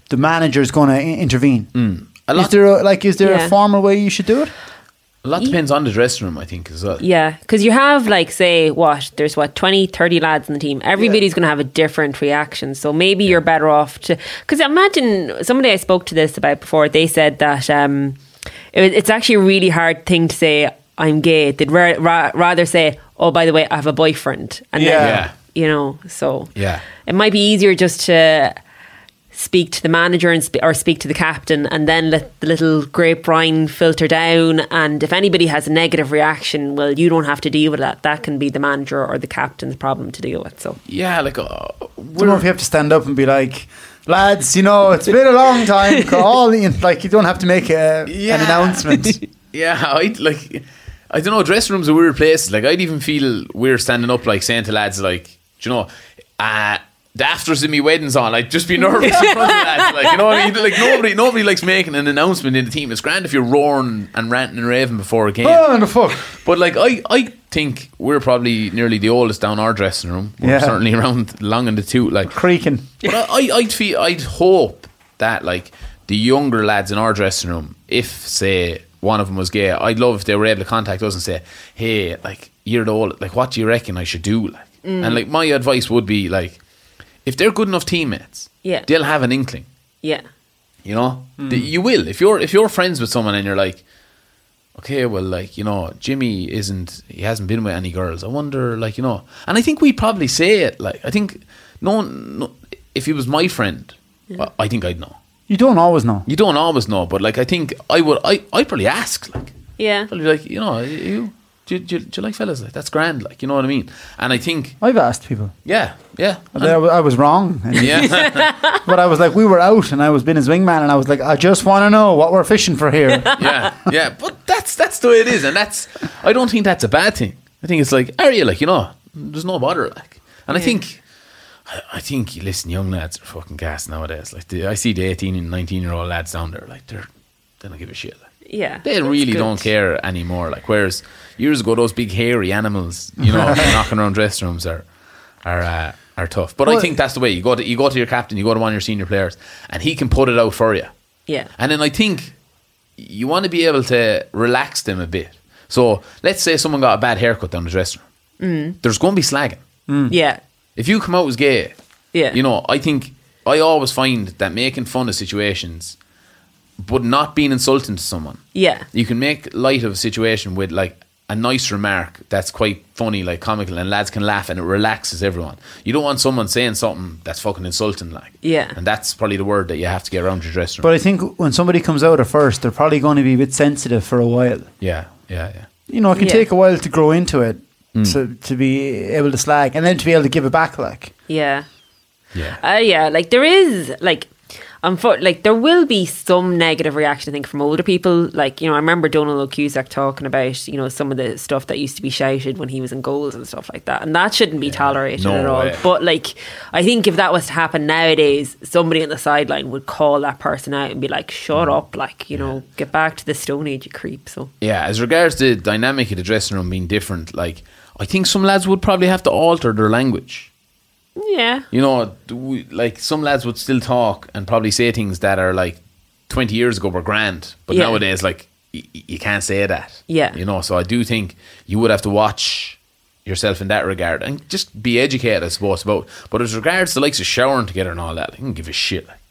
the manager's going to intervene. Mm. A lot, Is there a, like is there Yeah. a formal way you should do it? a lot depends on the dressing room, I think, as well. Yeah, because you have like say what there's what twenty, thirty lads in the team. Everybody's going to have a different reaction. So maybe you're better off to because imagine somebody I spoke to this about before. They said that um, it, it's actually a really hard thing to say I'm gay. They'd ra- ra- rather say, oh, by the way, I have a boyfriend, and Yeah. then, Yeah. you know, so Yeah. it might be easier just to speak to the manager and sp- or speak to the captain and then let the little grapevine filter down, and if anybody has a negative reaction, well, you don't have to deal with that. That can be the manager or the captain's problem to deal with. So Yeah, like, uh, I don't know if you have to stand up and be like, lads, you know, it's been a long time. All the, like you don't have to make a, an announcement. Yeah, I like. I don't know. Dressing rooms are weird places. Like, I'd even feel weird standing up, like saying to lads, like, do you know, uh, the afters of me wedding's on. Like, just be nervous in front of lads. Like, you know what I mean? Like, nobody, nobody likes making an announcement in the team. It's grand if you're roaring and ranting and raving before a game. Oh, the fuck. But like, I, I think we're probably nearly the oldest down our dressing room. We're Yeah. certainly around long in the tooth. Like, Creaking. but I, I, I'd feel, I'd hope that like the younger lads in our dressing room, if say one of them was gay, I'd love if they were able to contact us and say, "Hey, like you're the old, like what do you reckon I should do?" Like, and like my advice would be like, if they're good enough teammates, Yeah. they'll have an inkling. yeah, You know, The- you will if you're if you're friends with someone and you're like, okay, well, like, you know, Jimmy isn't, he hasn't been with any girls. I wonder, like, you know, and I think we'd probably say it. Like, I think no, one, no if he was my friend, I, I think I'd know. You don't always know. You don't always know, but like, I think I would, I, I'd probably ask, like, yeah. probably be like, you know, you, do, you- do, you- do you like fellas? Like, that's grand, like, you know what I mean? And I think, I've asked people. yeah, yeah. But I wa- I was wrong. And- Yeah, But I was like, we were out and I was being his wingman and I was like, I just want to know what we're fishing for here. yeah, yeah. But that's that's the way it is, and that's. I don't think that's a bad thing. I think it's like, are you like, you know, there's no bother, like, and I think, I, I think, listen, young lads are fucking gas nowadays. Like, the, I see the eighteen and nineteen year old lads down there, like, they're they don't give a shit. Like, Yeah, they that's really good. don't care anymore. Like, whereas years ago, those big hairy animals, you know, knocking around dressing rooms are are uh, are tough. But I Well- think that's the way you go. To, you go to your captain, you go to one of your senior players, and he can put it out for you. Yeah, And then I think you want to be able to relax them a bit. So let's say someone got a bad haircut down the dressing room. There's going to be slagging. yeah, If you come out as gay, yeah. you know, I think I always find that making fun of situations, but not being insulting to someone. yeah, You can make light of a situation with like a nice remark that's quite funny, like comical, and lads can laugh and it relaxes everyone. You don't want someone saying something that's fucking insulting, like. Yeah. And that's probably the word that you have to get around your dressing room. But I think when somebody comes out at first, they're probably going to be a bit sensitive for a while. yeah, yeah, yeah. You know, it can Yeah. take a while to grow into it, to, to be able to slag, and then to be able to give it back, like. yeah. Yeah. Uh, yeah, like there is like unfo- like there will be some negative reaction I think from older people. Like, you know, I remember Donald Cusack talking about, you know, some of the stuff that used to be shouted when he was in goals and stuff like that, and that shouldn't be tolerated no at all. way. But like, I think if that was to happen nowadays, somebody on the sideline would call that person out and be like, shut up, like, you know, get back to the Stone Age, you creep. So Yeah, as regards the dynamic of the dressing room being different, like, I think some lads would probably have to alter their language. yeah, You know, do we- like some lads would still talk and probably say things that are like twenty years ago were grand, but Yeah. nowadays, like, y- y- you can't say that. Yeah. You know, so I do think you would have to watch yourself in that regard and just be educated, I suppose, about. But as regards the likes of showering together and all that, like, I don't give a shit. Like,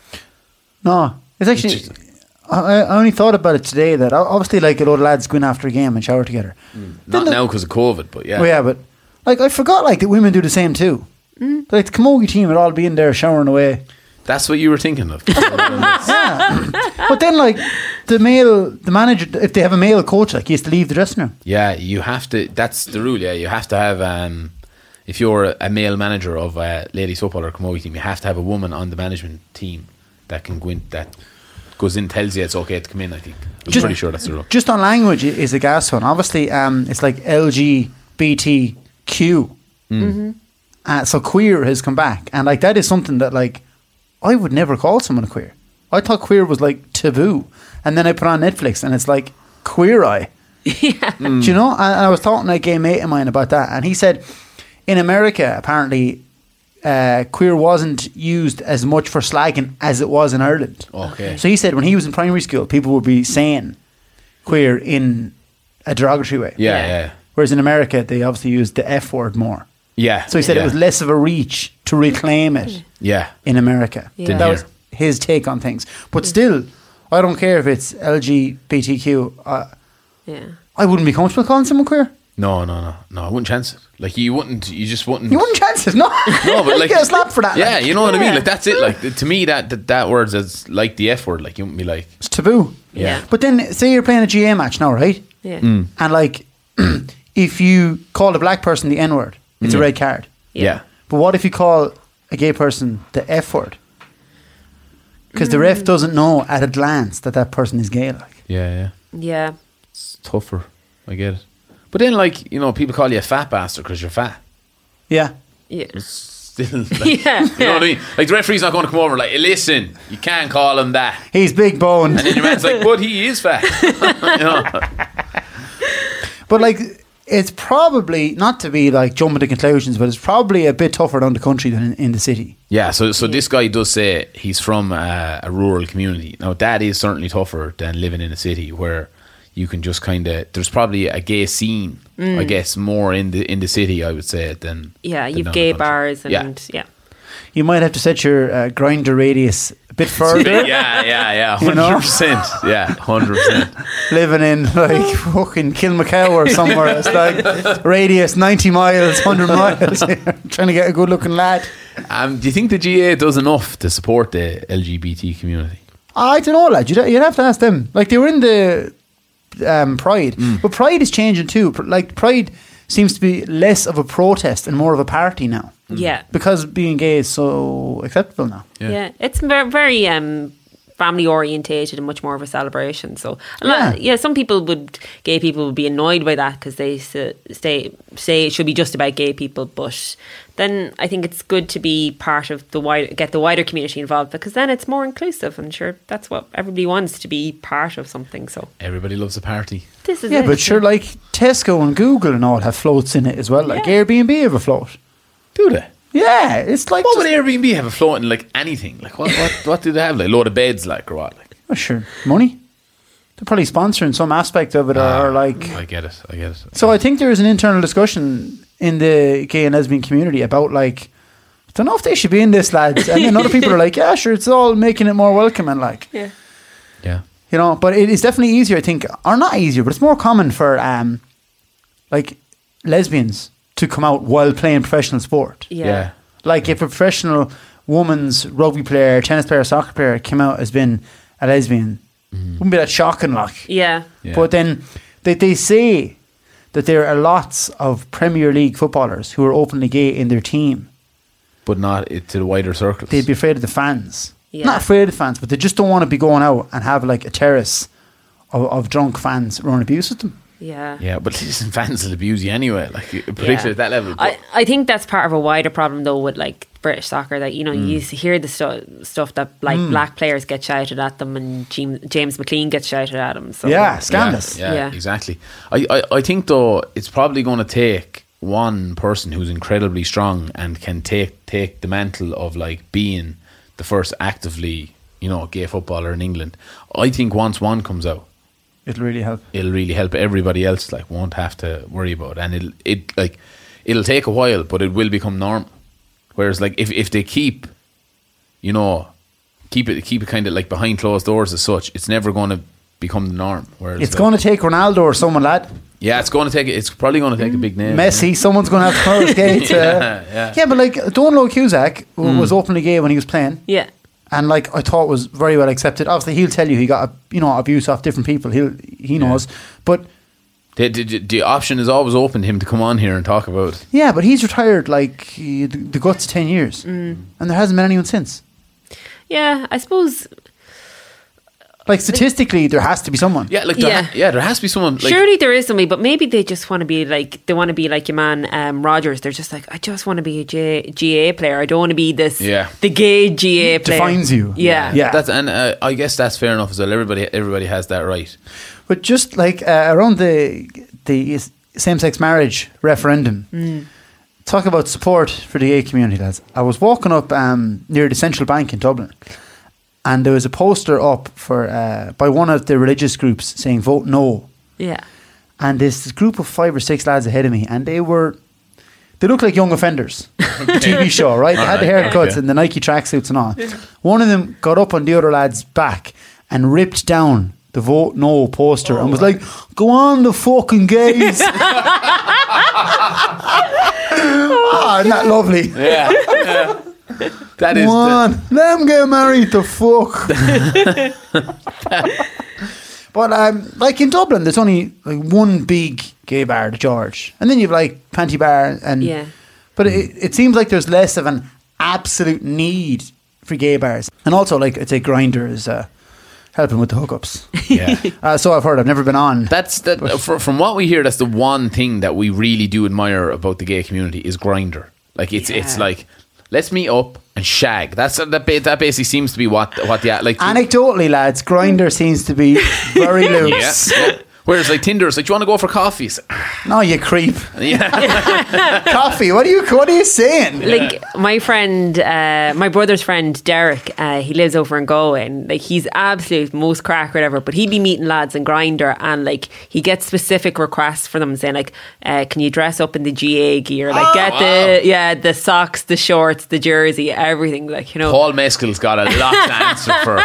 No, it's actually. It's just- I, I only thought about it today that obviously, like, a lot of lads go in after a game and shower together. not Didn't now because of COVID, but yeah. Oh, yeah, but like I forgot, like, that women do the same too. Like the camogie team would all be in there showering away. That's what you were thinking of. But then, like, the male, the manager, if they have a male coach, like, he has to leave the dressing room. Yeah, you have to. That's the rule. Yeah, you have to have. Um, if you're a male manager of a ladies football or camogie team, you have to have a woman on the management team that can go in, that goes in, tells you it's okay to come in. I think. I'm Just- pretty sure that's the rule. Just on language i- is a gas one. Obviously, um, it's like L G B T Q. Uh, so queer has come back, and like that is something that like I would never call someone queer. I thought queer was like taboo, and then I put on Netflix, and it's like Queer Eye. yeah, Do you know? And, and I was talking to a gay mate of mine about that, and he said in America, apparently, uh, queer wasn't used as much for slagging as it was in Ireland. Okay. So he said when he was in primary school, people would be saying queer in a derogatory way. Yeah, Yeah. yeah. Whereas in America, they obviously used the F word more. Yeah. So he said yeah. it was less of a reach to reclaim it Yeah. in America. Yeah. Didn't That hear. was his take on things. But still, I don't care if it's L G B T Q. Uh, Yeah. I wouldn't be comfortable calling someone queer. No, no, no, no. I wouldn't chance it. Like you wouldn't. You just wouldn't. You wouldn't chance it, no. No, but like you get a slap for that. Yeah, like. you know what I mean. Yeah. Like that's it. Like to me, that that, that word's as like the F word. Like you wouldn't be like. It's taboo. Yeah. But then, say you're playing a G A match now, right? Yeah. Mm. And like, if you call a black person the N word, it's a red card. Yeah. But what if you call a gay person the F word? Because the ref doesn't know at a glance that that person is gay. Like, Yeah, yeah. Yeah. It's tougher. I get it. But then, like you know, people call you a fat bastard because you're fat. yeah. Yeah. Still, like, Yeah. you know what I mean? Like the referee's not going to come over. Like, listen, you can't call him that. He's big boned. And then your man's like, but he is fat. you know? But like, it's probably not to be like jumping to conclusions, but it's probably a bit tougher down the country than in, in the city. Yeah, so so this guy does say he's from uh, a rural community. Now that is certainly tougher than living in a city where you can just kind of. There's probably a gay scene, I guess, more in the in the city. I would say than Yeah. than You've down gay the country. bars and Yeah. yeah. You might have to set your uh, grinder radius a bit further. yeah, yeah, yeah, You know? hundred percent. Yeah, hundred percent. Living in like fucking Kilmacow or somewhere. It's like radius ninety miles, one hundred miles. Trying to get a good looking lad. Um, do you think the G A does enough to support the L G B T community? I don't know, lad. You'd, you'd have to ask them. Like, they were in the um, Pride. But Pride is changing too. Pr- Like, Pride seems to be less of a protest and more of a party now. Yeah. Because being gay is so acceptable now. Yeah. Yeah. It's very, very um, family orientated and much more of a celebration. So, a lot, Yeah. yeah, some people would, gay people would be annoyed by that because they s- stay, say it should be just about gay people. But then I think it's good to be part of the wider, get the wider community involved because then it's more inclusive. And sure, that's what everybody wants, to be part of something. So, Everybody loves a party. this is Yeah, it. but sure, like Tesco and Google and all have floats in it as well. Like Yeah. Airbnb have a float. Do they? Yeah, it's like. What just- would Airbnb have a float in like anything? Like what? What, what do they have? Like a load of beds, like or what? Like Oh, sure, money. They're probably sponsoring some aspect of it, or, or like. I get it. I get it. So I think there is an internal discussion in the gay and lesbian community about like, I don't know if they should be in this, lads. And then other people are like, yeah, sure, it's all making it more welcoming, like, yeah. yeah. you know. But it is definitely easier, I think, or not easier, but it's more common for um, like lesbians to come out while playing professional sport. Yeah. Yeah. Like if a professional woman's rugby player, tennis player, soccer player came out as being a lesbian, wouldn't be that shocking, like. Yeah. Yeah. But then they, they say that there are lots of Premier League footballers who are openly gay in their team. But not it to the wider circles. They'd be afraid of the fans. Yeah. Not afraid of the fans, but they just don't want to be going out and have like a terrace of, of drunk fans run abuse with them. Yeah. yeah, but listen, fans will abuse you anyway. Like particularly Yeah. at that level. I, I think that's part of a wider problem though with like British soccer, that you know Mm. you hear the stu- stuff that like black players get shouted at them and James, James McLean gets shouted at him. So Yeah, scandalous. Yeah, yeah, Yeah. exactly. I, I, I think though it's probably going to take one person who's incredibly strong and can take take the mantle of like being the first actively, you know, gay footballer in England. I think once one comes out, It'll really help. it'll really help. Everybody else like won't have to worry about it. And it'll it like it'll take a while, but it will become normal. Whereas like if, if they keep, you know, keep it keep it kind of like behind closed doors as such, it's never going to become the norm. Whereas It's like, going to take Ronaldo or someone, lad. yeah, it's going to take it's probably going to take a big name. Messi, someone's going to have to close gates. Uh, Yeah, yeah. yeah, but like Donlo Cusack w- was openly gay when he was playing. yeah, And like I thought was very well accepted. Obviously, he'll tell you he got you know abuse off different people. He'll he knows, but The, the, the option is always open to him to come on here and talk about it. yeah, but he's retired like he, the, the guts ten years, Mm. and there hasn't been anyone since. yeah. I suppose Like statistically, there has to be someone. Yeah, like there Yeah. ha- yeah, there has to be someone. Like, surely there is somebody, but maybe they just want to be like they want to be like your man um, Rogers. They're just like I just want to be a J- G A player. I don't want to be this Yeah. the gay G A player. Defines you. Yeah, Yeah. that's and uh, I guess that's fair enough as well. Everybody, everybody has that right. But just like uh, around the the same sex marriage referendum, talk about support for the gay community, lads. I was walking up um, near the Central Bank in Dublin, and there was a poster up for uh, by one of the religious groups saying "Vote No." Yeah. And there's this group of five or six lads ahead of me, and they were, they looked like Young Offenders, the T V show, right? They had the haircuts yeah. and the Nike tracksuits and all. One of them got up on the other lad's back and ripped down the Vote No poster oh. and was like, "Go on, the fucking gays." Oh, isn't that lovely? Yeah. yeah. That is. Go on, the- let them get married, the fuck. But um, like in Dublin, there's only like one big gay bar, the George, and then you've like Panty Bar, and yeah. But it, it seems like there's less of an absolute need for gay bars, and also like I'd say Grindr is uh, helping with the hookups. Yeah. uh, so I've heard. I've never been on. That's that. For, from what we hear, that's the one thing that we really do admire about the gay community is Grindr. Like it's Yeah. it's like let's meet up and shag. That's that. Ba- that basically seems to be what what the like. Anecdotally, lads, Grindr seems to be very loose. Yeah. yeah. Whereas like Tinder is like, do you want to go for coffees? No, you creep. Yeah. Coffee. What are you? What are you saying? Like my friend, uh, my brother's friend Derek, uh, he lives over in Galway, and like he's absolute most crack or whatever. But he'd be meeting lads in Grindr, and like he gets specific requests for them, saying like, uh, "Can you dress up in the G A gear? Like Oh, get wow. the yeah the socks, the shorts, the jersey, everything. Like you know." Paul Mescal's got a lot to answer for.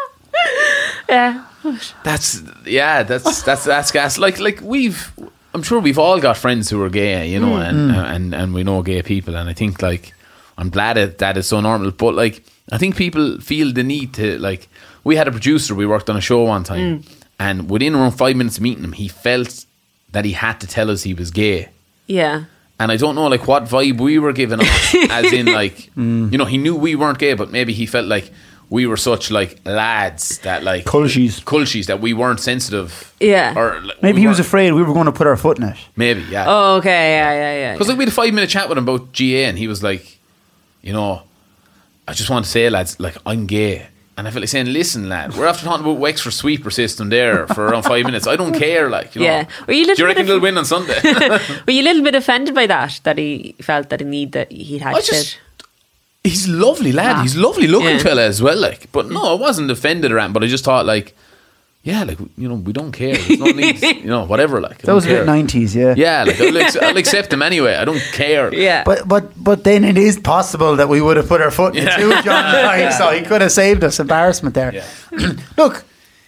Yeah. That's yeah. That's that's that's gas. Like like we've. I'm sure we've all got friends who are gay, you know, mm. and, mm. and and we know gay people, and I think like I'm glad that that is so normal. But like I think people feel the need to like. We had a producer. We worked on a show one time, mm. and within around five minutes of meeting him, he felt that he had to tell us he was gay. Yeah. And I don't know like what vibe we were giving off, as in like mm. you know he knew we weren't gay, but maybe he felt like. We were such like lads that like Culshies. Culshies that we weren't sensitive. Yeah. Or like, maybe we he was afraid we were going to put our foot in it. Maybe, yeah. Oh, okay, yeah, yeah, yeah. Because yeah. like we had a five minute chat with him about G A, and he was like, you know, I just want to say, lads, like I'm gay. And I felt like saying, listen, lad, we're after talking about Wexford sweeper system there for around five minutes. I don't care, like, you know. Yeah. Were you a little Do you reckon bit they'll win on Sunday? Were you a little bit offended by that? That he felt that he need that he had I to. just, he's a lovely lad. Ah. He's a lovely looking Yeah. fella as well, like. But no, I wasn't offended around. But I just thought, like, yeah, like you know, we don't care. There's no need, you know, whatever. Like I That was a don't bit care. nineties, yeah. Yeah, like I'll, ex- I'll accept him anyway. I don't care. Yeah. But but but then it is possible that we would have put our foot in it too, John. Like, so he could have saved us embarrassment there. Yeah. Look,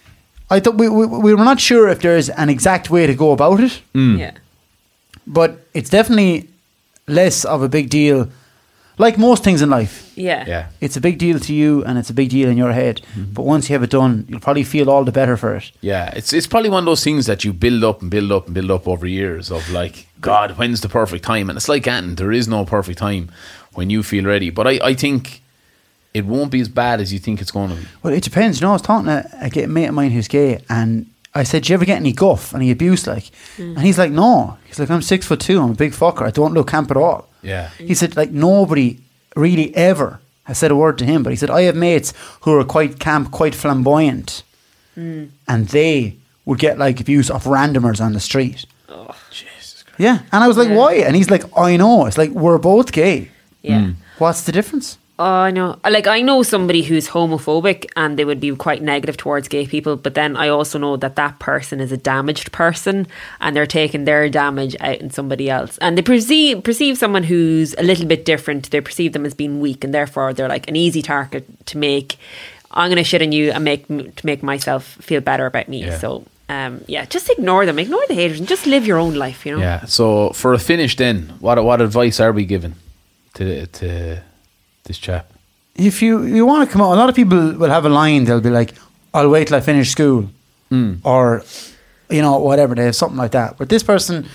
I thought we, we we were not sure if there's an exact way to go about it, Yeah. but it's definitely less of a big deal. Like most things in life, Yeah. Yeah. it's a big deal to you and it's a big deal in your head. But once you have it done, you'll probably feel all the better for it. Yeah, it's it's probably one of those things that you build up and build up and build up over years of like, God, when's the perfect time? And it's like anything, there is no perfect time when you feel ready. But I, I think it won't be as bad as you think it's going to be. Well, it depends. You know, I was talking to a gay mate of mine who's gay, and I said, "Do you ever get any guff, any abuse, like?" And he's like, "No." He's like, "I'm six foot two. I'm a big fucker. I don't look camp at all." Yeah. He said, like, nobody really ever has said a word to him. But he said, I have mates who are quite camp, quite flamboyant, and they would get like abuse of randomers on the street. Oh. Jesus Christ. Yeah, and I was like, Yeah. why? And he's like, I know. It's like we're both gay. Yeah. What's the difference? Oh, I know. Like, I know somebody who's homophobic and they would be quite negative towards gay people, but then I also know that that person is a damaged person and they're taking their damage out in somebody else. And they perceive perceive someone who's a little bit different, they perceive them as being weak, and therefore they're like an easy target to make. I'm going to shit on you and make to make myself feel better about me. Yeah. So, um, yeah, just ignore them, ignore the haters, and just live your own life, you know? Yeah. So for a finish, then, what what advice are we giving to to this chap? If you, you want to come out, a lot of people will have a line, they'll be like, I'll wait till I finish school. Mm. Or, you know, whatever, they have something like that. But this person,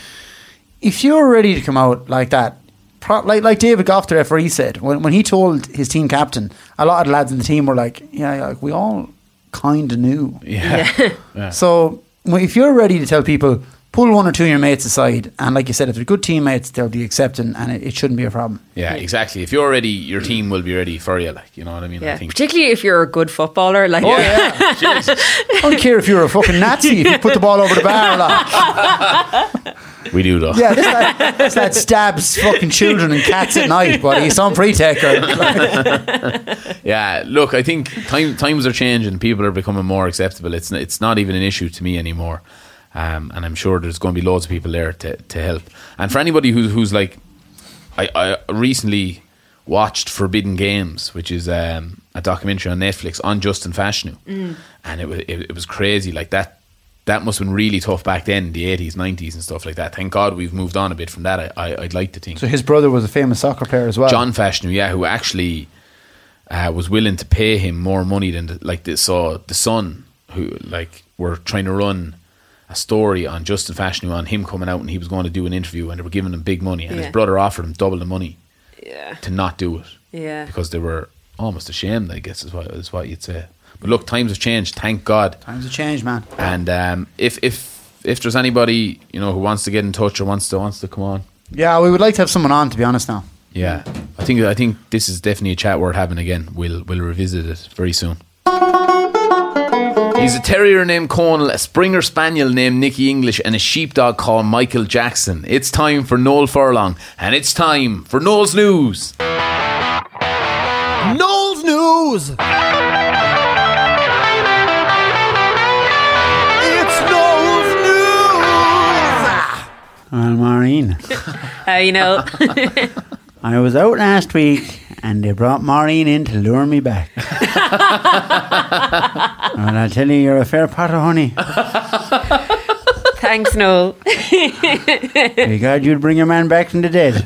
if you're ready to come out like that, pro- like like David Goff, the referee, said, when, when he told his team captain, a lot of the lads in the team were like, yeah, like, we all kind of knew. Yeah. Yeah. So well, if you're ready to tell people, pull one or two of your mates aside, and like you said, if they're good teammates, they'll be accepting, and it, it shouldn't be a problem. Yeah, exactly. If you're ready, your team will be ready for you. Like, you know what I mean? Yeah, I think. particularly if you're a good footballer. Like, Oh yeah, Jesus. I don't care if you're a fucking Nazi if you put the ball over the bar. Like. We do though. Yeah, this lad, this lad stabs fucking children and cats at night, but he's some pre-taker. Yeah, look, I think time, times are changing. People are becoming more acceptable. It's it's not even an issue to me anymore, um, and I'm sure there's going to be loads of people there to, to help. And for anybody who's who's like, I, I recently watched Forbidden Games, which is um, a documentary on Netflix on Justin Fashanu, mm. and it was it, it was crazy. Like that. That must have been really tough back then, in the eighties, nineties and stuff like that. Thank God we've moved on a bit from that, I, I, I'd like to think. So his brother was a famous soccer player as well? John Fashanu, yeah, who actually uh, was willing to pay him more money than, the, like, the, so the Sun, who, like, were trying to run a story on Justin Fashanu, on him coming out and he was going to do an interview, and they were giving him big money, and yeah. his brother offered him double the money yeah. to not do it. Yeah. Because they were almost ashamed, I guess is what, is what you'd say. But look, times have changed, thank God. Times have changed, man. And um, if if if there's anybody, you know, who wants to get in touch or wants to wants to come on, yeah, we would like to have someone on, to be honest now. yeah, I think I think this is definitely a chat worth having again. We'll we'll revisit it very soon. He's a terrier named Conal, a Springer Spaniel named Nicky English, and a sheepdog called Michael Jackson. It's time for Noel Furlong, and it's time for Noel's News. Noel's News! Well, Maureen, How you know? I was out last week and they brought Maureen in to lure me back. Well, I'll tell you, you're a fair pot of honey. Thanks, Noel. Be glad you'd bring your man back from the dead.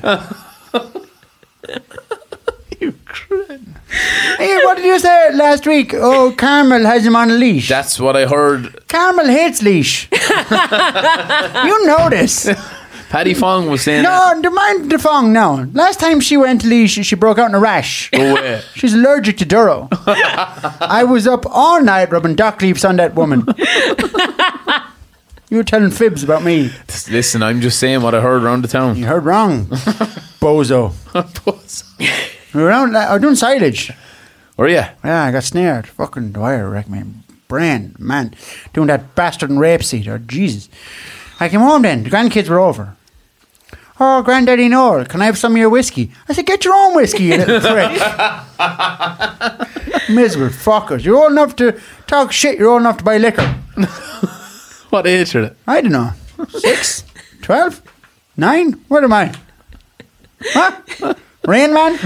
You cred. Hey, what did you say last week? Oh, Carmel has him on a leash. That's what I heard. Carmel hates leash. You know this. Paddy Fong was saying. No, don't mind the Fong now. Last time she went to leash, she broke out in a rash. Go away. She's allergic to Duro. I was up all night rubbing dock leaves on that woman. You were telling fibs about me. Listen, I'm just saying what I heard around the town. You heard wrong, bozo. We were out, I was doing silage. Were you? Yeah, I got snared. Fucking Dwyer wrecked my brain, man. Doing that bastard and rape seat. Oh, Jesus. I came home then. The grandkids were over. Oh, Granddaddy Noel, can I have some of your whiskey? I said, get your own whiskey, you little prick. Miserable fuckers. You're old enough to talk shit. You're old enough to buy liquor. What age are they? I don't know. Six? Twelve? Nine? What am I? Huh? Rain Man?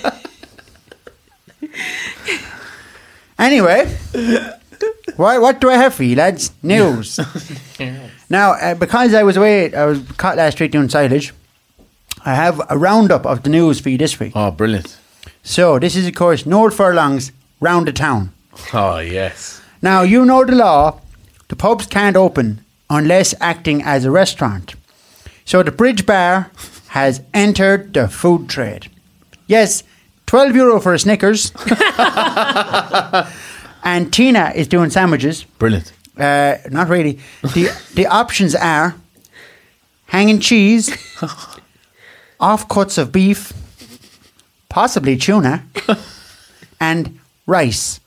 Anyway, why, what do I have for you, lads? News. Now, uh, because I was away, I was caught last week doing silage, I have a roundup of the news for you this week. Oh, brilliant. So, this is, of course, Noel Furlong's Round the Town. Oh, yes. Now, you know the law. The pubs can't open unless acting as a restaurant. So, the Bridge Bar has entered the food trade. Yes, twelve euro for a Snickers. And Tina is doing sandwiches. Brilliant. Uh, not really. The the options are hanging cheese, offcuts of beef, possibly tuna, and rice.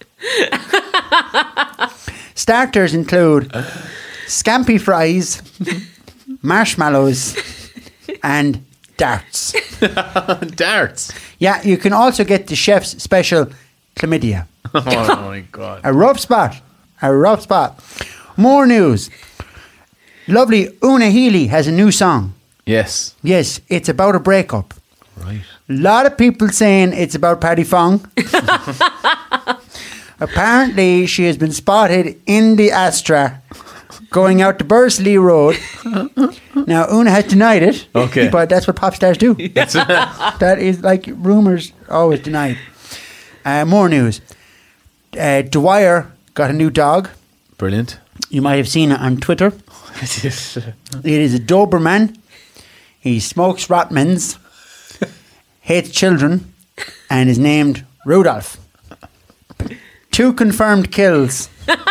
Starters include scampi fries, marshmallows, and darts. Darts. Yeah, you can also get the chef's special chlamydia. Oh my God. A rough spot. A rough spot. More news. Lovely Una Healy has a new song. Yes. Yes, it's about a breakup. Right. A lot of people saying it's about Paddy Fong. Apparently, she has been spotted in the Astra going out to Bursley Road. Now, Una has denied it. Okay. But that's what pop stars do. That is like rumours always denied. Uh, more news. Uh, Dwyer got a new dog. Brilliant. You might have seen it on Twitter. It is a Doberman. He smokes Rotmans, hates children, and is named Rudolph. Two confirmed kills.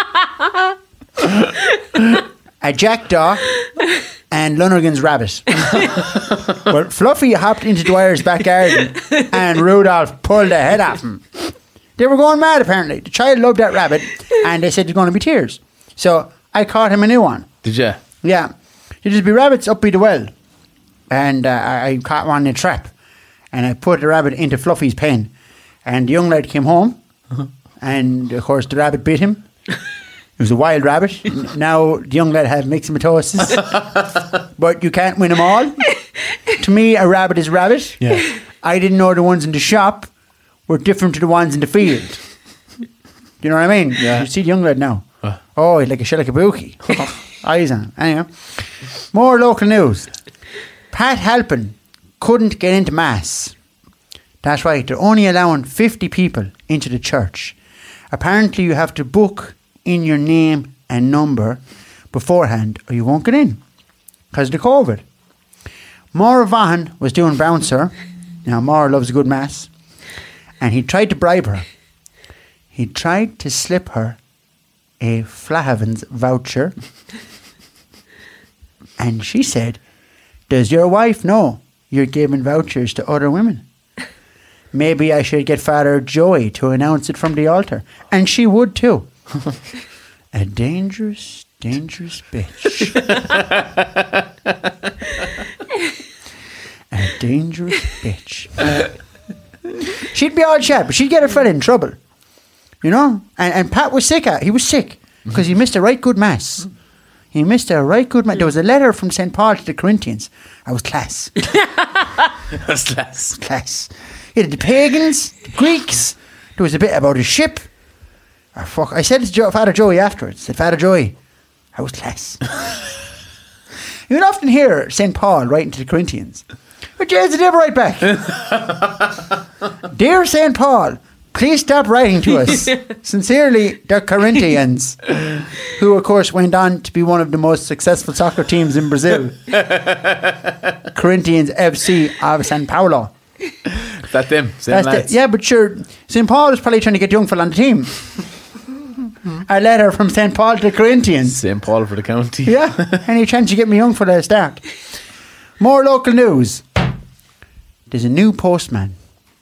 A jackdaw and Lonergan's rabbit. Well, Fluffy hopped into Dwyer's back garden and Rudolph pulled the head off him. They were going mad, apparently. The child loved that rabbit, and they said there's going to be tears. So I caught him a new one. Did you? Yeah. There'd just be rabbits up by the well. And uh, I I caught one in a trap. And I put the rabbit into Fluffy's pen. And the young lad came home. And, of course, the rabbit bit him. It was a wild rabbit. Now the young lad had myxomatosis. But you can't win them all. To me, a rabbit is a rabbit. Yeah. I didn't know the ones in the shop were different to the ones in the field. You know what I mean? Yeah. You see the young lad now. Uh. Oh, he's like a shellakabuki. Eyes on him. Anyway. More local news. Pat Halpin couldn't get into Mass. That's right. They're only allowing fifty people into the church. Apparently you have to book in your name and number beforehand or you won't get in because of the COVID. Maura Vaughan was doing bouncer. Now, Maura loves a good Mass. And he tried to bribe her. He tried to slip her a Flahavans voucher. And she said, does your wife know you're giving vouchers to other women? Maybe I should get Father Joey to announce it from the altar. And she would too. A dangerous, dangerous bitch. A dangerous bitch. She'd be all chat, but she'd get her fella in trouble. You know? And, and Pat was sick. At, he was sick because he missed a right good Mass. He missed a right good Mass. There was a letter from Saint Paul to the Corinthians. I was class. That's class. Class. He had the pagans, the Greeks. There was a bit about a ship. Oh, fuck. I said to jo- Father Joey afterwards. I said, Father Joey, I was class. You would often hear Saint Paul writing to the Corinthians. But Jesus did write back. Dear Saint Paul, please stop writing to us. Sincerely, the Corinthians, who of course went on to be one of the most successful soccer teams in Brazil. Corinthians F C of São Paulo. That them, same That's lads. the, yeah, but sure, Saint Paul was probably trying to get young fella on the team. A letter from Saint Paul to the Corinthians. Saint Paul for the county. Yeah, any chance you get me young for the start. More local news. There's a new postman.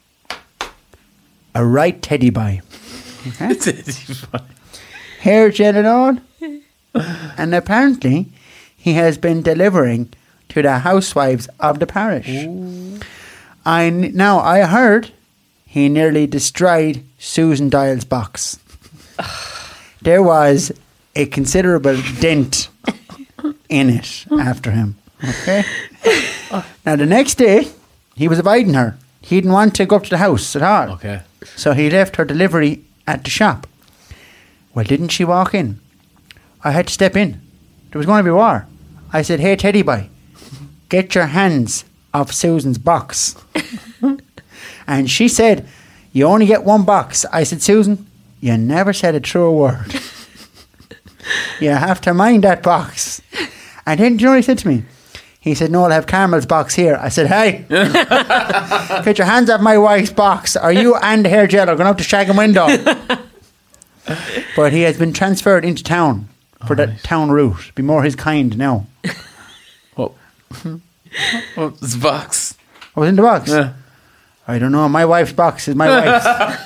A right teddy boy. Okay? Hair gel and all. And apparently he has been delivering to the housewives of the parish. Ooh. I n- now I heard he nearly destroyed Susan Dial's box. There was a considerable dent in it after him. Okay. Now the next day he was avoiding her. He didn't want to go up to the house at all. Okay. So he left her delivery at the shop. Well, didn't she walk in? I had to step in. There was going to be war. I said, hey, teddy boy, get your hands off Susan's box. And she said, you only get one box. I said, Susan, you never said a true word. You have to mind that box. And then, do you know what he said to me? He said, no, I'll have Carmel's box here. I said, hey, get your hands off my wife's box. Are you and the hair gel are going up to Shaggin' Window? But he has been transferred into town for the right. town route. Be more his kind now. What? What's the box? I was in the box. Yeah. I don't know. My wife's box is my wife's.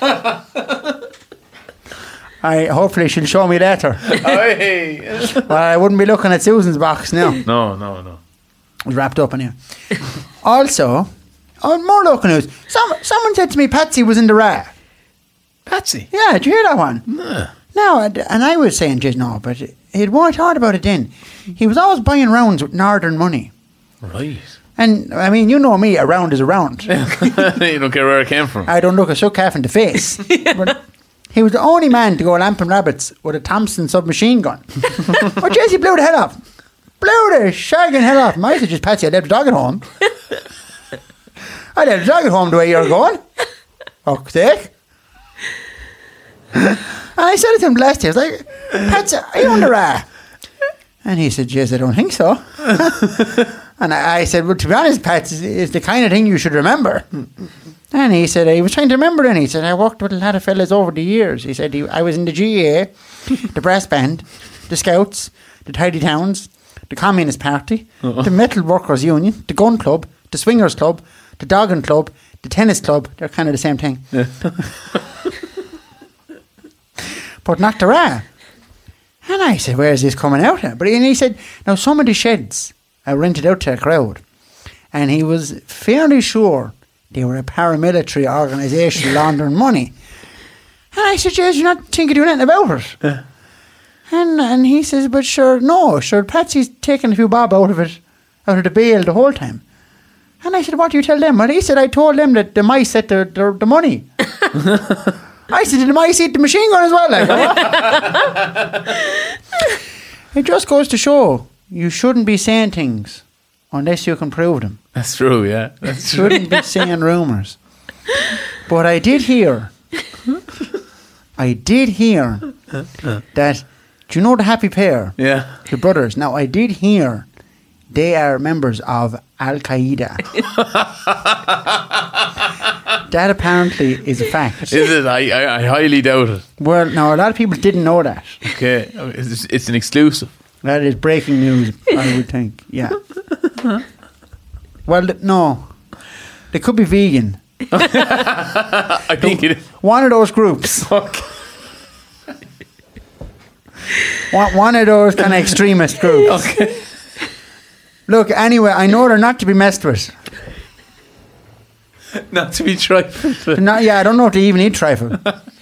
I hopefully she'll show me later. Well, I wouldn't be looking at Susan's box now. No, no, no. It was wrapped up in here. Also, on more local news, some, someone said to me Patsy was in the Ra. Patsy? Yeah, did you hear that one? No. No, and I was saying just no, but he'd more thought about it then. He was always buying rounds with Northern money. Right. And, I mean, you know me, a round is a round. You don't care where it came from. I don't look a shook half in the face. But he was the only man to go lamping rabbits with a Thompson submachine gun. Oh, Jesse blew the head off. Blew the shagging head off. My said just Patsy, I left the dog at home. I left the dog at home the way you're going. Fuck's sake. And I said to him last year, I was like, Patsy, are you on the Ra? And he said, yes, I don't think so. And I, I said, well, to be honest, Pat, it's, it's the kind of thing you should remember. And he said, he was trying to remember then. He said, I worked with a lot of fellas over the years. He said, he, I was in the G A A, the brass band, the Scouts, the Tidy Towns, the Communist Party, uh-uh. the Metal Workers Union, the Gun Club, the Swingers Club, the Dogging Club, the Tennis Club. They're kind of the same thing. Yeah. But not the Ra. And I said, where is this coming out at? But and he said, now some of the sheds uh, rented out to a crowd. And he was fairly sure they were a paramilitary organisation laundering money. And I said, Jez, you're not thinking doing anything about it. Yeah. And and he says, but sure, no, sure, Patsy's taking a few bob out of it, out of the bail the whole time. And I said, what do you tell them? Well, he said, I told them that the mice set the, the, the money. I said, did the mice eat the machine gun as well? Like, it just goes to show you shouldn't be saying things unless you can prove them. That's true, yeah. That's true. Shouldn't be saying rumours. But I did hear, I did hear that, do you know the Happy Pair? Yeah. The brothers. Now, I did hear they are members of Al-Qaeda. That apparently is a fact. Is it? I, I, I highly doubt it. Well, now, a lot of people didn't know that. Okay. It's, it's an exclusive. That is breaking news, I would think. Yeah. Well, no. They could be vegan. I think it is. One of those groups. Okay. One, one of those kind of extremist groups. Okay. Look, anyway, I know they're not to be messed with. Not to be trifled. Not, yeah, I don't know if they even eat trifle.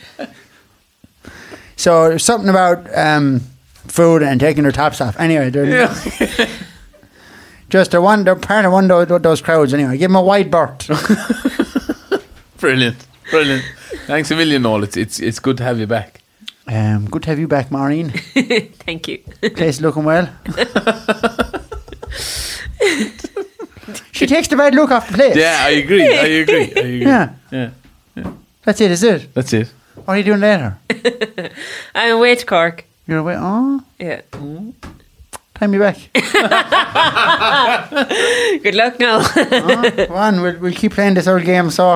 So there's something about um, food and taking their tops off. Anyway, they're Yeah. just they're one. They're part of one of those, those crowds. Anyway, give them a wide berth. Brilliant, brilliant. Thanks a million, Noel. It's it's it's good to have you back. Um, good to have you back, Maureen. Thank you. Place looking well. She takes the bad look off the place. Yeah, I agree. I agree. I agree. Yeah. yeah, yeah. That's it. Is it? That's it. What are you doing later? I'm away to Cork. You're away. Oh, Yeah. time me back. Good luck now. Oh, come on, we'll, we'll keep playing this old game. So.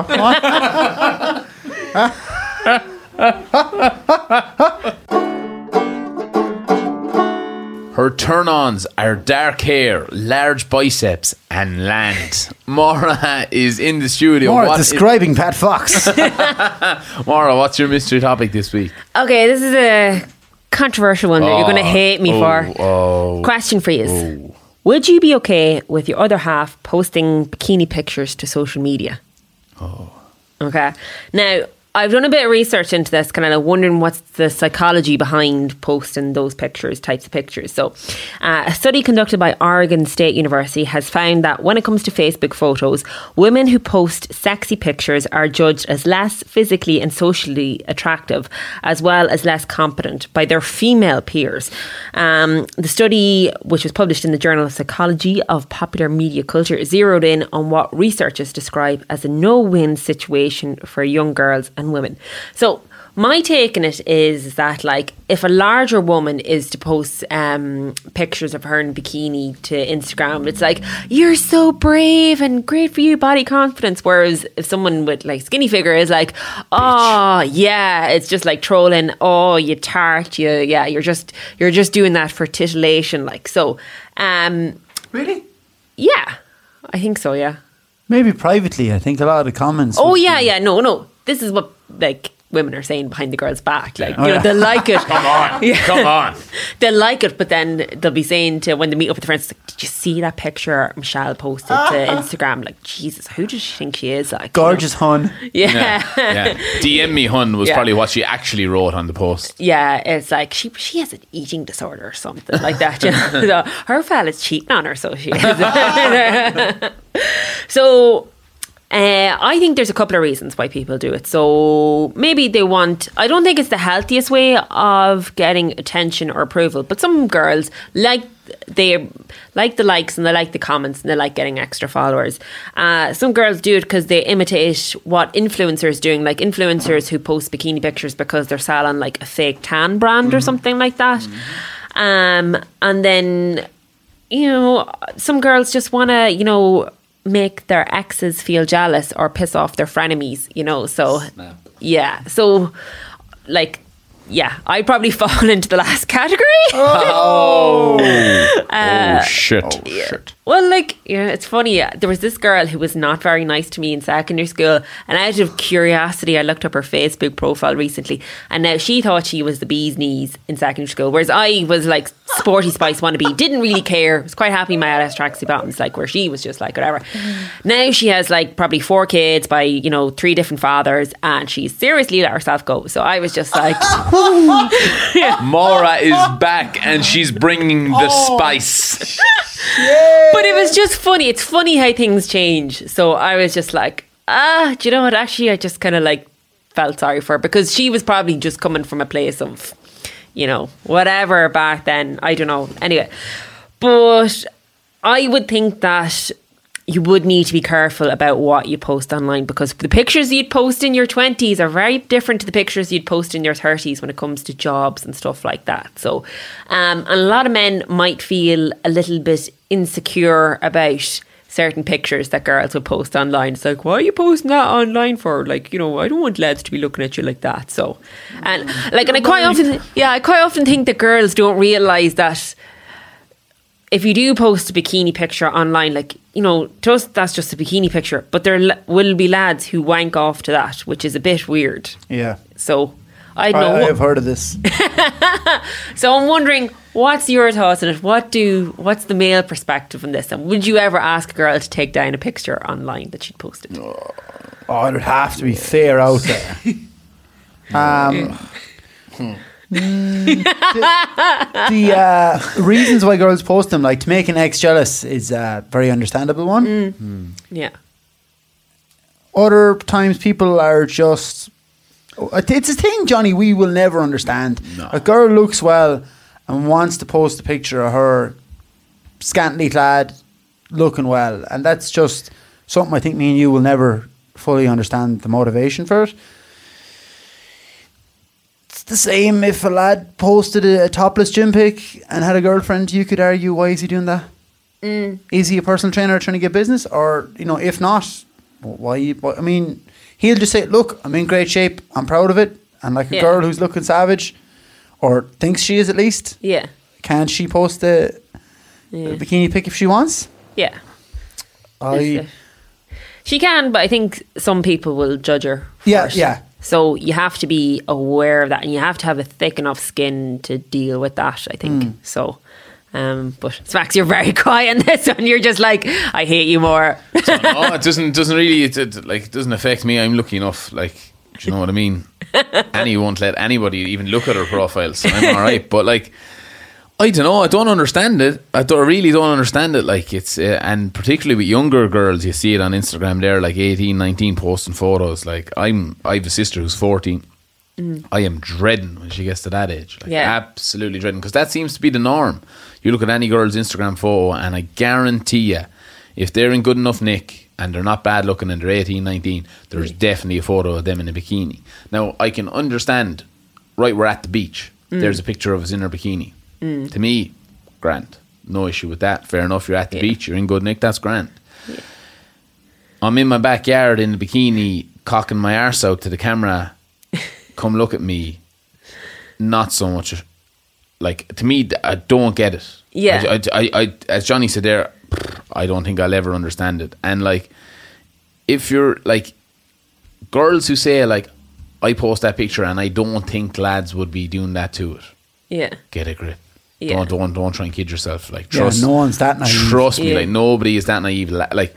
Her turn-ons are dark hair, large biceps, and land. Maura is in the studio. More What describing Pat Fox. is, Maura, what's your mystery topic this week? Okay, this is a controversial one that you're going to hate me oh, for. Oh, Question for you. oh. Would you be okay with your other half posting bikini pictures to social media? Oh. Okay. Now, I've done a bit of research into this, kind of wondering what's the psychology behind posting those pictures, types of pictures. So, uh, a study conducted by Oregon State University has found that when it comes to Facebook photos, women who post sexy pictures are judged as less physically and socially attractive, as well as less competent by their female peers. Um, the study, which was published in the Journal of Psychology of Popular Media Culture, zeroed in on what researchers describe as a no-win situation for young girls and women. So my take on it is that, like, if a larger woman is to post um, pictures of her in bikini to Instagram, it's like, you're so brave and great for you, body confidence. Whereas if someone with like skinny figure is like, oh yeah, it's just like trolling. Oh, you tart, you yeah, you're just you're just doing that for titillation. Like so, um, Really? yeah, I think so. Yeah. Maybe privately. I think a lot of the comments. Oh would yeah, be- yeah. No, no. This is what like women are saying behind the girl's back. Like, Oh, you know, yeah. they like it. Come on. Yeah. Come on. They'll like it, but then they'll be saying to when they meet up with their friends, like, did you see that picture Michelle posted to Instagram? Like, Jesus, who does she think she is? Like, Gorgeous hun. You know? Yeah. Yeah. D M me, hun, was Yeah. probably what she actually wrote on the post. Yeah, it's like she she has an eating disorder or something like that. You know? So her fella's cheating on her, so she is. So uh, I think there's a couple of reasons why people do it. So maybe they want, I don't think it's the healthiest way of getting attention or approval, but some girls like they like the likes and they like the comments and they like getting extra followers. Uh, some girls do it because they imitate what influencers doing, like influencers who post bikini pictures because they're selling like a fake tan brand or something like that. Um, and then, you know, some girls just want to, you know, make their exes feel jealous or piss off their frenemies, you know. So, yeah. So, like, yeah, I'd probably fall into the last category. Oh, oh shit. Oh, shit. Well, like, you know, it's funny. uh, There was this girl who was not very nice to me in secondary school, and out of curiosity, I looked up her Facebook profile recently, and now she thought she was the bee's knees in secondary school, whereas I was like sporty spice wannabe, didn't really care, was quite happy in my Alice tracksuit bottoms, like where she was just like whatever. Now she has like probably four kids by, you know, three different fathers, and she's seriously let herself go. So I was just like, yeah. Maura is back and she's bringing the spice. But it was just funny. It's funny how things change. So I was just like, ah, do you know what? Actually, I just kind of like felt sorry for her, because she was probably just coming from a place of, you know, whatever back then. I don't know. Anyway, but I would think that you would need to be careful about what you post online, because the pictures you'd post in your twenties are very different to the pictures you'd post in your thirties when it comes to jobs and stuff like that. So, um, and a lot of men might feel a little bit insecure about certain pictures that girls would post online. It's like, why are you posting that online for? Like, you know, I don't want lads to be looking at you like that. So, and like, and I quite often, yeah, I quite often think that girls don't realise that if you do post a bikini picture online, like, you know, to us, that's just a bikini picture, but there l- will be lads who wank off to that, which is a bit weird. Yeah. So, I don't know. I, what- I've heard of this. So I'm wondering, what's your thoughts on it? What do, what's the male perspective on this? And would you ever ask a girl to take down a picture online that she'd posted? Oh, it would have to be fair out there. Um, mm, the the uh, reasons why girls post them, like to make an ex jealous, is a very understandable one. Mm. Yeah. Other times people are just... It's a thing, Johnny, we will never understand. No. A girl looks well and wants to post a picture of her scantily clad, looking well. And that's just something I think me and you will never fully understand the motivation for it. It's the same if a lad posted a, a topless gym pic and had a girlfriend. You could argue, why is he doing that? Mm. Is he a personal trainer trying to get business? Or, you know, if not, why? why I mean... He'll just say, look, I'm in great shape, I'm proud of it. And like a Yeah. girl who's looking savage, or thinks she is at least, Yeah. can't she post a, Yeah. a bikini pic if she wants? Yeah. I, That's it. She can, but I think some people will judge her for Yeah, it. yeah. So you have to be aware of that, and you have to have a thick enough skin to deal with that, I think. Mm. So, um, but Smax, you're very quiet on this one. You're just like, I hate you more. No, it doesn't doesn't really it, it, like it doesn't affect me. I'm lucky enough, like, do you know what I mean? Annie won't let anybody even look at her profile, so I'm alright. But like, I don't know, I don't understand it. I, don't, I really don't understand it. Like, it's uh, and particularly with younger girls, you see it on Instagram. They're like eighteen, nineteen, posting photos. Like, I'm I have a sister who's fourteen. Mm. I am dreading when she gets to that age. Like, Yeah. absolutely dreading, because that seems to be the norm. You look at any girl's Instagram photo, and I guarantee you, if they're in good enough nick and they're not bad looking and they're eighteen, nineteen, there's mm. definitely a photo of them in a bikini. Now, I can understand, right, we're at the beach. Mm. There's a picture of us in her bikini. Mm. To me, grand. No issue with that. Fair enough, you're at the yeah. beach, you're in good nick, that's grand. Yeah. I'm in my backyard in a bikini, cocking my arse out to the camera. Come look at me. Not so much. Like, to me, I don't get it. Yeah. I, I, I, as Johnny said there, I don't think I'll ever understand it. And like, if you're like, girls who say like, I post that picture and I don't think lads would be doing that to it. Yeah. Get a grip. Yeah. Don't, don't, don't try and kid yourself. Like, trust. Yeah, no one's that naive. Trust me, yeah. like, nobody is that naive. Like,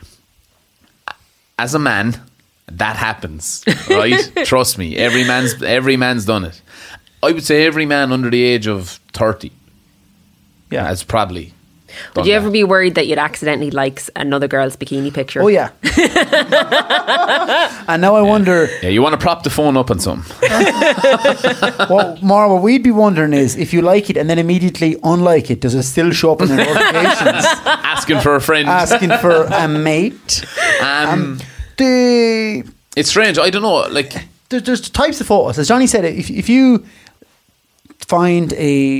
as a man, that happens, right? Trust me, every man's every man's done it. I would say every man under the age of thirty, yeah, has probably. Would you that. ever be worried that you'd accidentally like another girl's bikini picture? Oh yeah. And now I wonder. Yeah, you want to prop the phone up on something. Well, more what we'd be wondering is if you like it and then immediately unlike it, does it still show up in the notifications? Asking for a friend. Asking for a mate. Um, um, the it's strange. I don't know. Like, there, there's types of photos. As Johnny said, if if you find a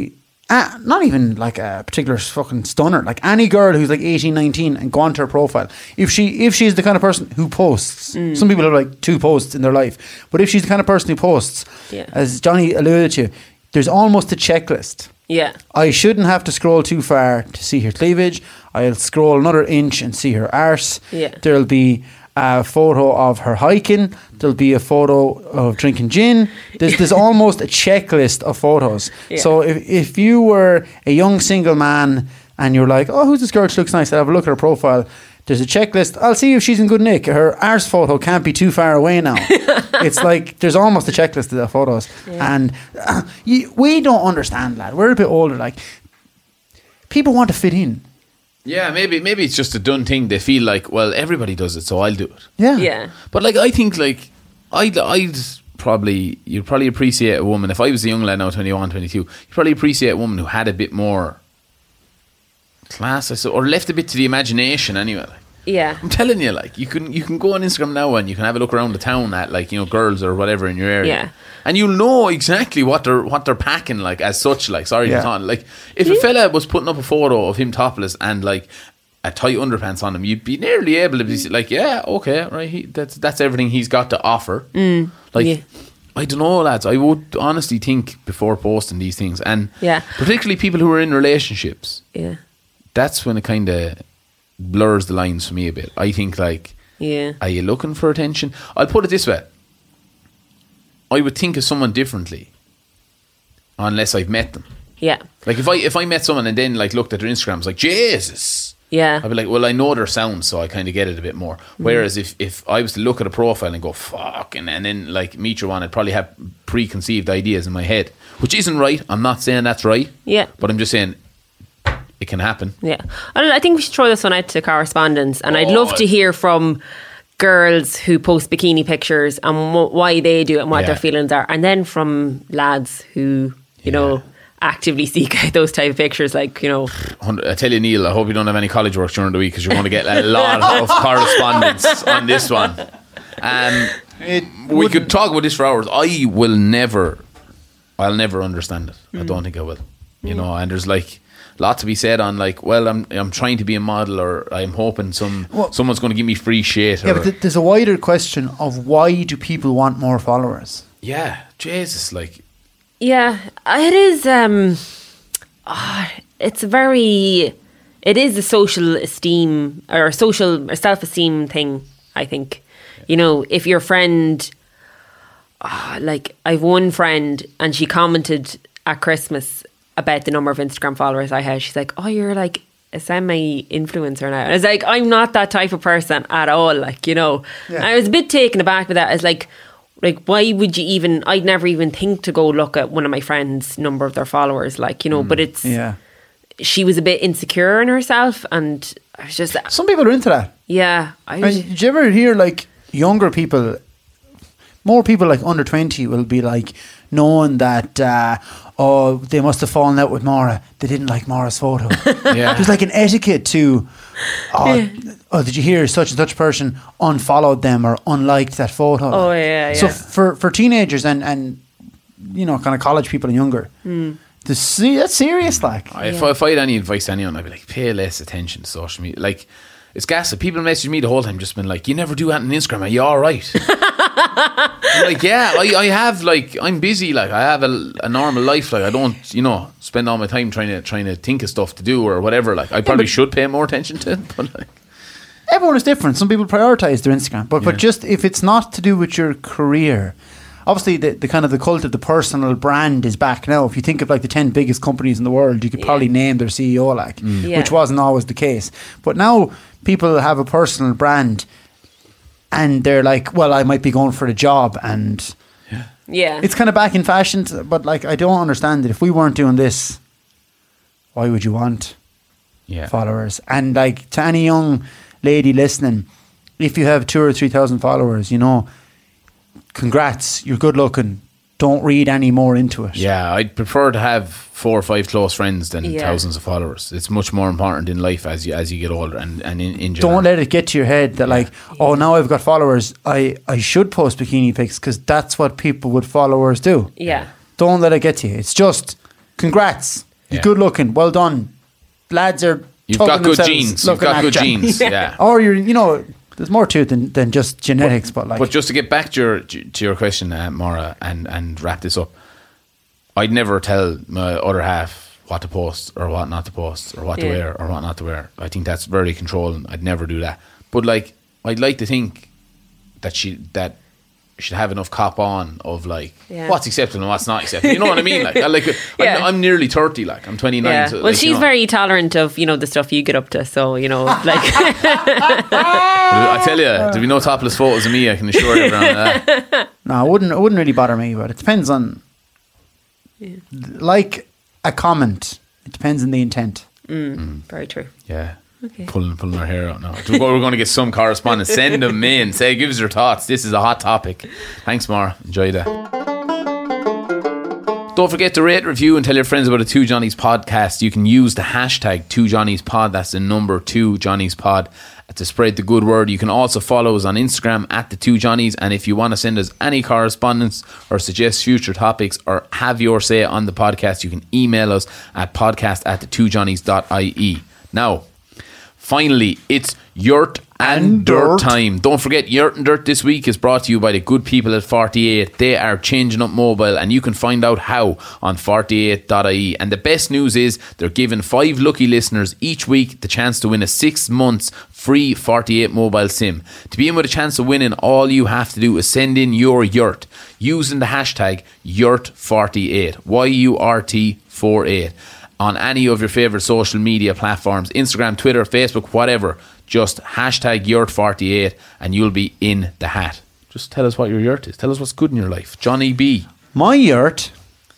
uh, not even like a particular fucking stunner, like any girl who's like eighteen, nineteen and go onto her profile, if she if she's the kind of person who posts, Mm. some people have like two posts in their life, but if she's the kind of person who posts, Yeah. as Johnny alluded to, there's almost a checklist. Yeah. I shouldn't have to scroll too far to see her cleavage. I'll scroll another inch and see her arse. Yeah. There'll be a photo of her hiking. There'll be a photo of drinking gin. There's there's almost a checklist of photos. Yeah. So if if you were a young single man and you're like, oh, who's this girl? She looks nice. I'll have a look at her profile. There's a checklist. I'll see if she's in good nick. Her arse photo can't be too far away now. It's like there's almost a checklist of the photos. Yeah. And uh, you, we don't understand, lad. We're a bit older. Like, people want to fit in. Yeah, maybe maybe it's just a done thing. They feel like, well, everybody does it, so I'll do it. Yeah. Yeah. But like, I think like I'd I'd probably you'd probably appreciate a woman if I was a young lad now, twenty-one, twenty-two. You'd probably appreciate a woman who had a bit more class, I suppose, or left a bit to the imagination. Anyway, like, Yeah. I'm telling you, like you can you can go on Instagram now and you can have a look around the town at like you know girls or whatever in your area. Yeah. And you'll know exactly what they're what they're packing like as such. Like sorry, Yeah. to talk, like if a fella was putting up a photo of him topless and like a tight underpants on him, you'd be nearly able to be like, yeah, okay, right, he, that's that's everything he's got to offer. Mm, like, yeah. I don't know, lads. I would honestly think before posting these things, and Yeah. particularly people who are in relationships. Yeah. That's when it kind of blurs the lines for me a bit. I think like, Yeah. are you looking for attention? I'll put it this way. I would think of someone differently unless I've met them. Yeah. Like if I if I met someone and then like looked at their Instagram, I was like, Jesus. Yeah. I'd be like, well, I know their sound, so I kind of get it a bit more. Whereas if, if I was to look at a profile and go, fuck, and, and then like meet your one, I'd probably have preconceived ideas in my head, which isn't right. I'm not saying that's right. Yeah. But I'm just saying it can happen. Yeah. I, don't know, I think we should throw this one out to correspondence, and I'd Oh. love to hear from girls who post bikini pictures and wh- why they do it and what Yeah. their feelings are, and then from lads who, you know, actively seek out those type of pictures, like, you know. I tell you, Neil, I hope you don't have any college work during the week because you're going to get a lot of correspondence on this one. Um, It we could talk about this for hours. I will never, I'll never understand it. I don't think I will. You know, and there's like a lot to be said on like, well, I'm I'm trying to be a model, or I'm hoping some Well- someone's going to give me free shit. Yeah, or, but th- there's a wider question of why do people want more followers? yeah, Jesus, like. Yeah, it is. Um, ah, it's very. It is a social esteem or a social or self esteem thing. I think, you know, if your friend, ah, like I've one friend, and she commented at Christmas about the number of Instagram followers I had. She's like, "Oh, you're like a semi influencer now." And I was like, "I'm not that type of person at all." Like, you know, Yeah. I was a bit taken aback with that. It's like. Like, why would you even... I'd never even think to go look at one of my friends' number of their followers, like, you know, but it's... Yeah. She was a bit insecure in herself, and I was just... Some people are into that. Yeah. I I was, mean, did you ever hear like younger people, more people like under twenty will be like knowing that, uh, oh, they must have fallen out with Maura. They didn't like Maura's photo. Yeah. There's like an etiquette to, oh, oh, did you hear such and such person unfollowed them or unliked that photo? Oh, yeah, So yeah. for, for teenagers and, and, you know, kind of college people and younger, Hmm. to see, that's serious, like. I- If, I, if I had any advice to anyone, I'd be like, pay less attention to social media. Like, it's gas. People message me the whole time, just been like, you never do that on Instagram. Are you all right? I'm like, yeah, I, I have, like, I'm busy. Like, I have a, a normal life. Like, I don't, you know, spend all my time trying to trying to think of stuff to do or whatever. Like, I probably should pay more attention to it. But, like, Everyone is different. Some people prioritize their Instagram, but but Yeah. just if it's not to do with your career, obviously the, the kind of the cult of the personal brand is back now. If you think of like the ten biggest companies in the world, you could probably name their C E O, like, Yeah. which wasn't always the case. But now people have a personal brand, and they're like, well, I might be going for a job, and yeah. it's kind of back in fashion. t- But like, I don't understand it. If we weren't doing this, why would you want yeah. followers? And like, to any young lady listening, if you have two or three thousand followers, you know, congrats, you're good looking. Don't read any more into it. Yeah, I'd prefer to have four or five close friends than Yeah. thousands of followers. It's much more important in life as you as you get older and, and in, in general. Don't let it get to your head that like, oh, now I've got followers, I, I should post bikini pics because that's what people with followers do. Yeah. Don't let it get to you. It's just congrats. Yeah. Good looking, well done. Lads are You've tugging got good themselves genes. You've looking got at good you. genes. Yeah. Or you're, you know, there's more to it than, than just genetics. But, like, But just to get back to your to your question, uh, Maura, and and wrap this up, I'd never tell my other half what to post or what not to post or what to Yeah. wear or what not to wear. I think that's very controlling. I'd never do that. But like, I'd like to think that she that should have enough cop on of like Yeah. what's acceptable and what's not acceptable. You know what I mean? Like, I like Yeah. I'm, I'm nearly thirty. Like, I'm twenty-nine. Yeah. So, Well, like, she's you know, very tolerant of, you know, the stuff you get up to. So, you know, like, I tell you, there'll be no topless photos of me. I can assure everyone of that. no, it wouldn't, it wouldn't really bother me. But it depends on, like a comment, it depends on the intent. very true. Yeah. Okay. Pulling, pulling our hair out now. We're going to get some correspondence. Send them in. Say, give us your thoughts. This is a hot topic. Thanks, Mara. Enjoy that. Don't forget to rate, review, and tell your friends about the Two Johnnies podcast. You can use the hashtag Two Johnnies Pod. That's the number Two Johnnies Pod to spread the good word. You can also follow us on Instagram at the Two Johnnies. And if you want to send us any correspondence or suggest future topics or have your say on the podcast, you can email us at podcast at the two johnnies dot I E. Now, finally, it's Yurt and, And Dirt Dirt. time. Don't forget, Yurt and Dirt this week is brought to you by the good people at forty-eight. They are changing up mobile, and you can find out how on forty-eight dot I E. And the best news is they're giving five lucky listeners each week the chance to win a six months free forty-eight mobile SIM. To be in with a chance of winning, all you have to do is send in your Yurt using the hashtag Yurt forty-eight, Y U R T forty-eight. On any of your favourite social media platforms, Instagram, Twitter, Facebook, whatever. Just hashtag Yurt forty-eight and you'll be in the hat. Just tell us what your Yurt is. Tell us what's good in your life. Johnny B. My yurt,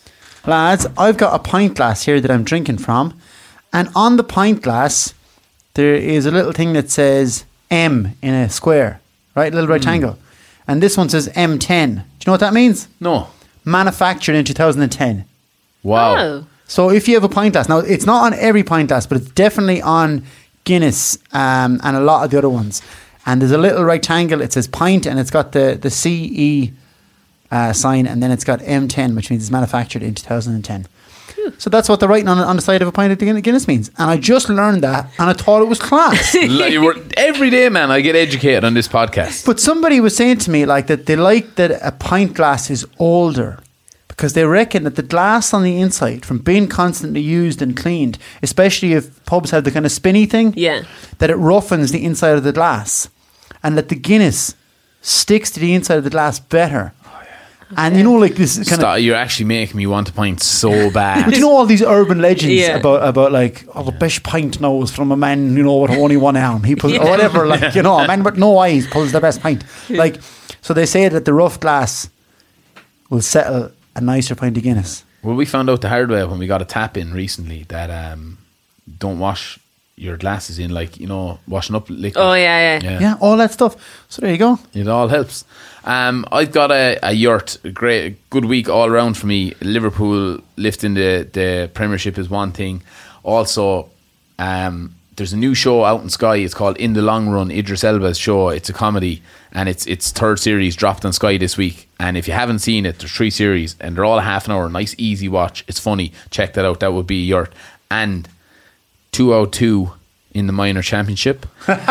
lads, I've got a pint glass here that I'm drinking from. And on the pint glass, there is a little thing that says M in a square, right? A little rectangle. And this one says M ten. Do you know what that means? No. Manufactured in two thousand ten. Wow. Oh. So if you have a pint glass, now it's not on every pint glass, but it's definitely on Guinness um, and a lot of the other ones. And there's a little rectangle, it says pint, and it's got the, the C E uh, sign, and then it's got M ten, which means it's manufactured in two thousand ten. So that's what the writing on, on the side of a pint of Guinness means. And I just learned that, and I thought it was class. Like, you were- every day, man, I get educated on this podcast. But somebody was saying to me like that they like that a pint glass is older because they reckon that the glass on the inside, from being constantly used and cleaned, especially if pubs have the kind of spinny thing, Yeah. that it roughens the inside of the glass, and that the Guinness sticks to the inside of the glass better. And you know, like this kind Stop, of. you're actually making me want a pint so bad. But you know all these urban legends Yeah. about about like oh the best pint now is from a man you know with only one arm he pulls or whatever like you know a man with no eyes pulls the best pint like so they say that the rough glass will settle a nicer pint of Guinness. Well, we found out the hard way when we got a tap in recently that um, don't wash your glasses in, like, you know, washing up liquid. Oh, yeah, yeah. Yeah, all that stuff. So there you go. It all helps. Um, I've got a, a yurt, a great, good week all around for me. Liverpool lifting the, the Premiership is one thing. Also, um, there's a new show out in Sky. It's called In the Long Run, Idris Elba's show. It's a comedy, and it's its third series dropped on Sky this week. And if you haven't seen it, there's three series, and they're all a half an hour. Nice, easy watch. It's funny. Check that out. That would be a yurt. And two oh two in the minor championship.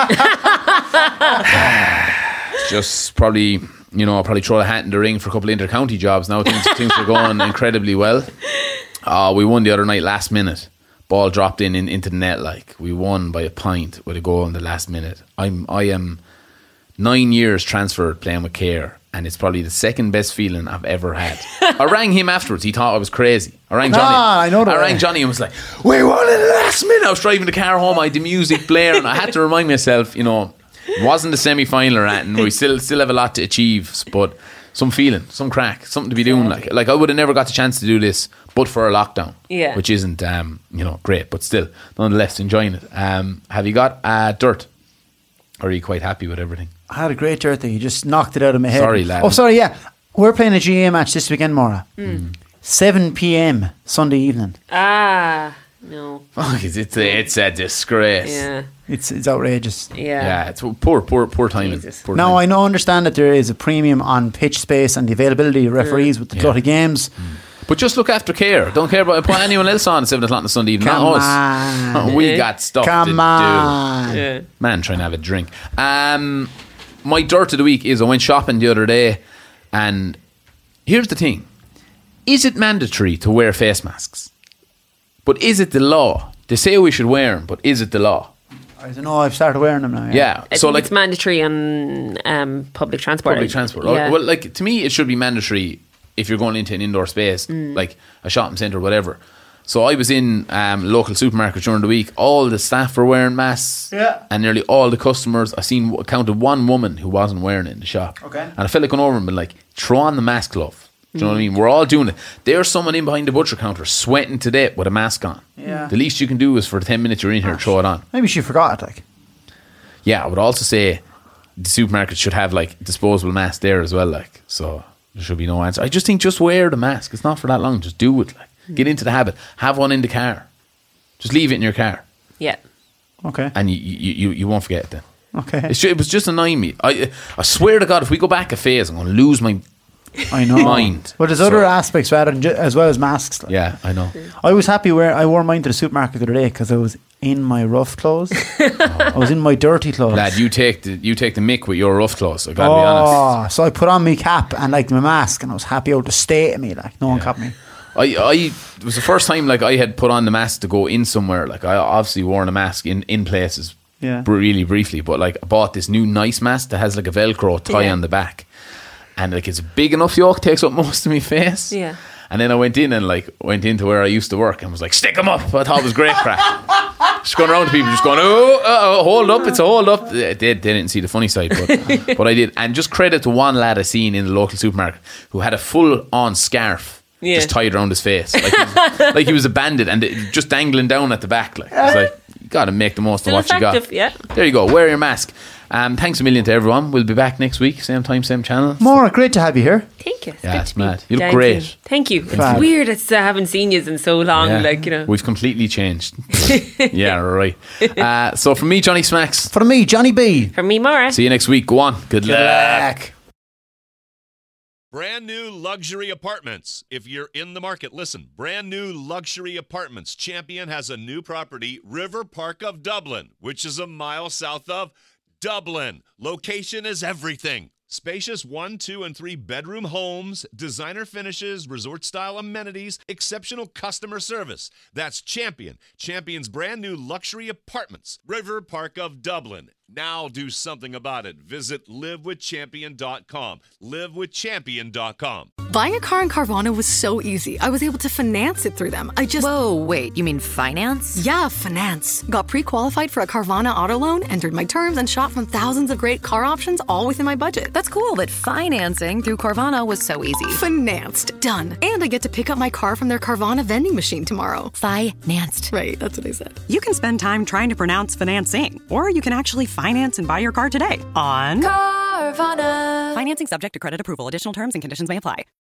Just probably, you know, I'll probably throw a hat in the ring for a couple of inter-county jobs now. Things, things are going incredibly well. Uh, we won the other night last minute. Ball dropped in, in into the net. Like, we won by a pint with a goal in the last minute. I'm I am nine years transferred playing with Care, and it's probably the second best feeling I've ever had. I rang him afterwards. He thought I was crazy. I rang Johnny. Ah, I know that. I rang Johnny and was like, "We won in the last minute." I was driving the car home. I had the music blaring. I had to remind myself, you know, it wasn't the semi-final or anything. We still still have a lot to achieve, but some feeling, some crack, something to be doing. Like, like I would have never got the chance to do this, but for a lockdown, Yeah. which isn't, um, you know, great, but still, nonetheless, enjoying it. Um, have you got uh, dirt? Or are you quite happy with everything? I had a great dirt there. You just knocked it out of my head. Sorry, lad. Oh, sorry, yeah. We're playing a G A A match this weekend, Maura. Mm. seven p.m. Sunday evening. Ah, no. Oh, it's it's a, it's a disgrace. Yeah. It's it's outrageous. Yeah. Yeah, it's poor, poor, poor timing. Jesus. Poor Now, timing. I know, understand that there is a premium on pitch space and the availability of referees with the Yeah. glut of games. But just look after care. Don't care about put anyone else on at seven o'clock on a Sunday evening. Come Not us. on. We got stuff Come to on. do. Yeah. Man, trying to have a drink. Um, my dirt of the week is I went shopping the other day, and here's the thing: is it mandatory to wear face masks? But is it the law? They say we should wear them, but is it the law? I don't know. I've started wearing them now. Yeah. Yeah. I so think like it's mandatory on um, public transport. public transport. Yeah. Well, like to me, it should be mandatory if you're going into an indoor space, Mm. like a shopping centre or whatever. So I was in um, local supermarket during the week. All the staff were wearing masks, Yeah. and nearly all the customers. I seen counted one woman who wasn't wearing it in the shop. Okay. And I felt like going over and been like, throw on the mask, love. Do you know what I mean? We're all doing it. There's someone in behind the butcher counter sweating to death with a mask on. Yeah. The least you can do is for the ten minutes you're in here, throw it on. Maybe she forgot it. Like, Yeah, I would also say the supermarket should have like disposable masks there as well. Like, so there should be no answer. I just think just wear the mask. It's not for that long. Just do it. Like, get into the habit. Have one in the car. Just leave it in your car, Yeah. okay. and you you, you, you won't forget it then. Okay. It's ju- it was just annoying me. I I swear to God, if we go back a phase, I'm going to lose my. I know. mind. But there's So- other aspects rather than ju- as well as masks. Like. Yeah, I know. I was happy where I wore mine to the supermarket the other day because I was in my rough clothes. I was in my dirty clothes. Lad, you take the you take the mick with your rough clothes. I gotta be honest. Oh, so I put on my cap and like my mask, and I was happy out the state of me. Like no one caught me. I, I it was the first time like I had put on the mask to go in somewhere. Like I obviously worn a mask in, in places, Yeah. br- really briefly. But like I bought this new nice mask that has like a Velcro tie Yeah. on the back, and like it's a big enough yoke, takes up most of my face. Yeah. And then I went in and like went into where I used to work and was like, stick 'em up. I thought it was great crack. Just going around to people, just going, oh, oh, hold up, it's a hold up. They, they didn't see the funny side, but but I did. And just credit to one lad I seen in the local supermarket who had a full on scarf. Yeah. Just tied around his face, like he, was, like he was a bandit, and it, just dangling down at the back. Like it's like you got to make the most Still of what effective, you got. yeah. There you go. Wear your mask. Um, thanks a million to everyone. We'll be back next week, same time, same channel. Maura, great to have you here. Thank you. It's Yeah, good it's to be mad. You look down great. to- Thank you. Fab. It's weird. It's uh, haven't seen you in so long. Yeah. Like you know. We've completely changed. Yeah, right. Uh, so from me, Johnny Smacks. For me, Johnny B. For me, Maura. See you next week. Go on. Good, Good luck. luck. Brand new luxury apartments. If you're in the market, listen. Brand new luxury apartments. Champion has a new property, River Park of Dublin, which is a mile south of Dublin. Location is everything. Spacious one, two, and three bedroom homes, designer finishes, resort style amenities, exceptional customer service. That's Champion. Champion's brand new luxury apartments, River Park of Dublin. Now do something about it. Visit live with champion dot com. live with champion dot com. Buying a car in Carvana was so easy. I was able to finance it through them. I just... Whoa, wait, you mean finance? Yeah, finance. Got pre-qualified for a Carvana auto loan, entered my terms, and shot from thousands of great car options all within my budget. That's cool, but financing through Carvana was so easy. Financed. Done. And I get to pick up my car from their Carvana vending machine tomorrow. Financed. Right, that's what I said. You can spend time trying to pronounce financing, or you can actually finance and buy your car today on Carvana. Financing subject to credit approval. Additional terms and conditions may apply.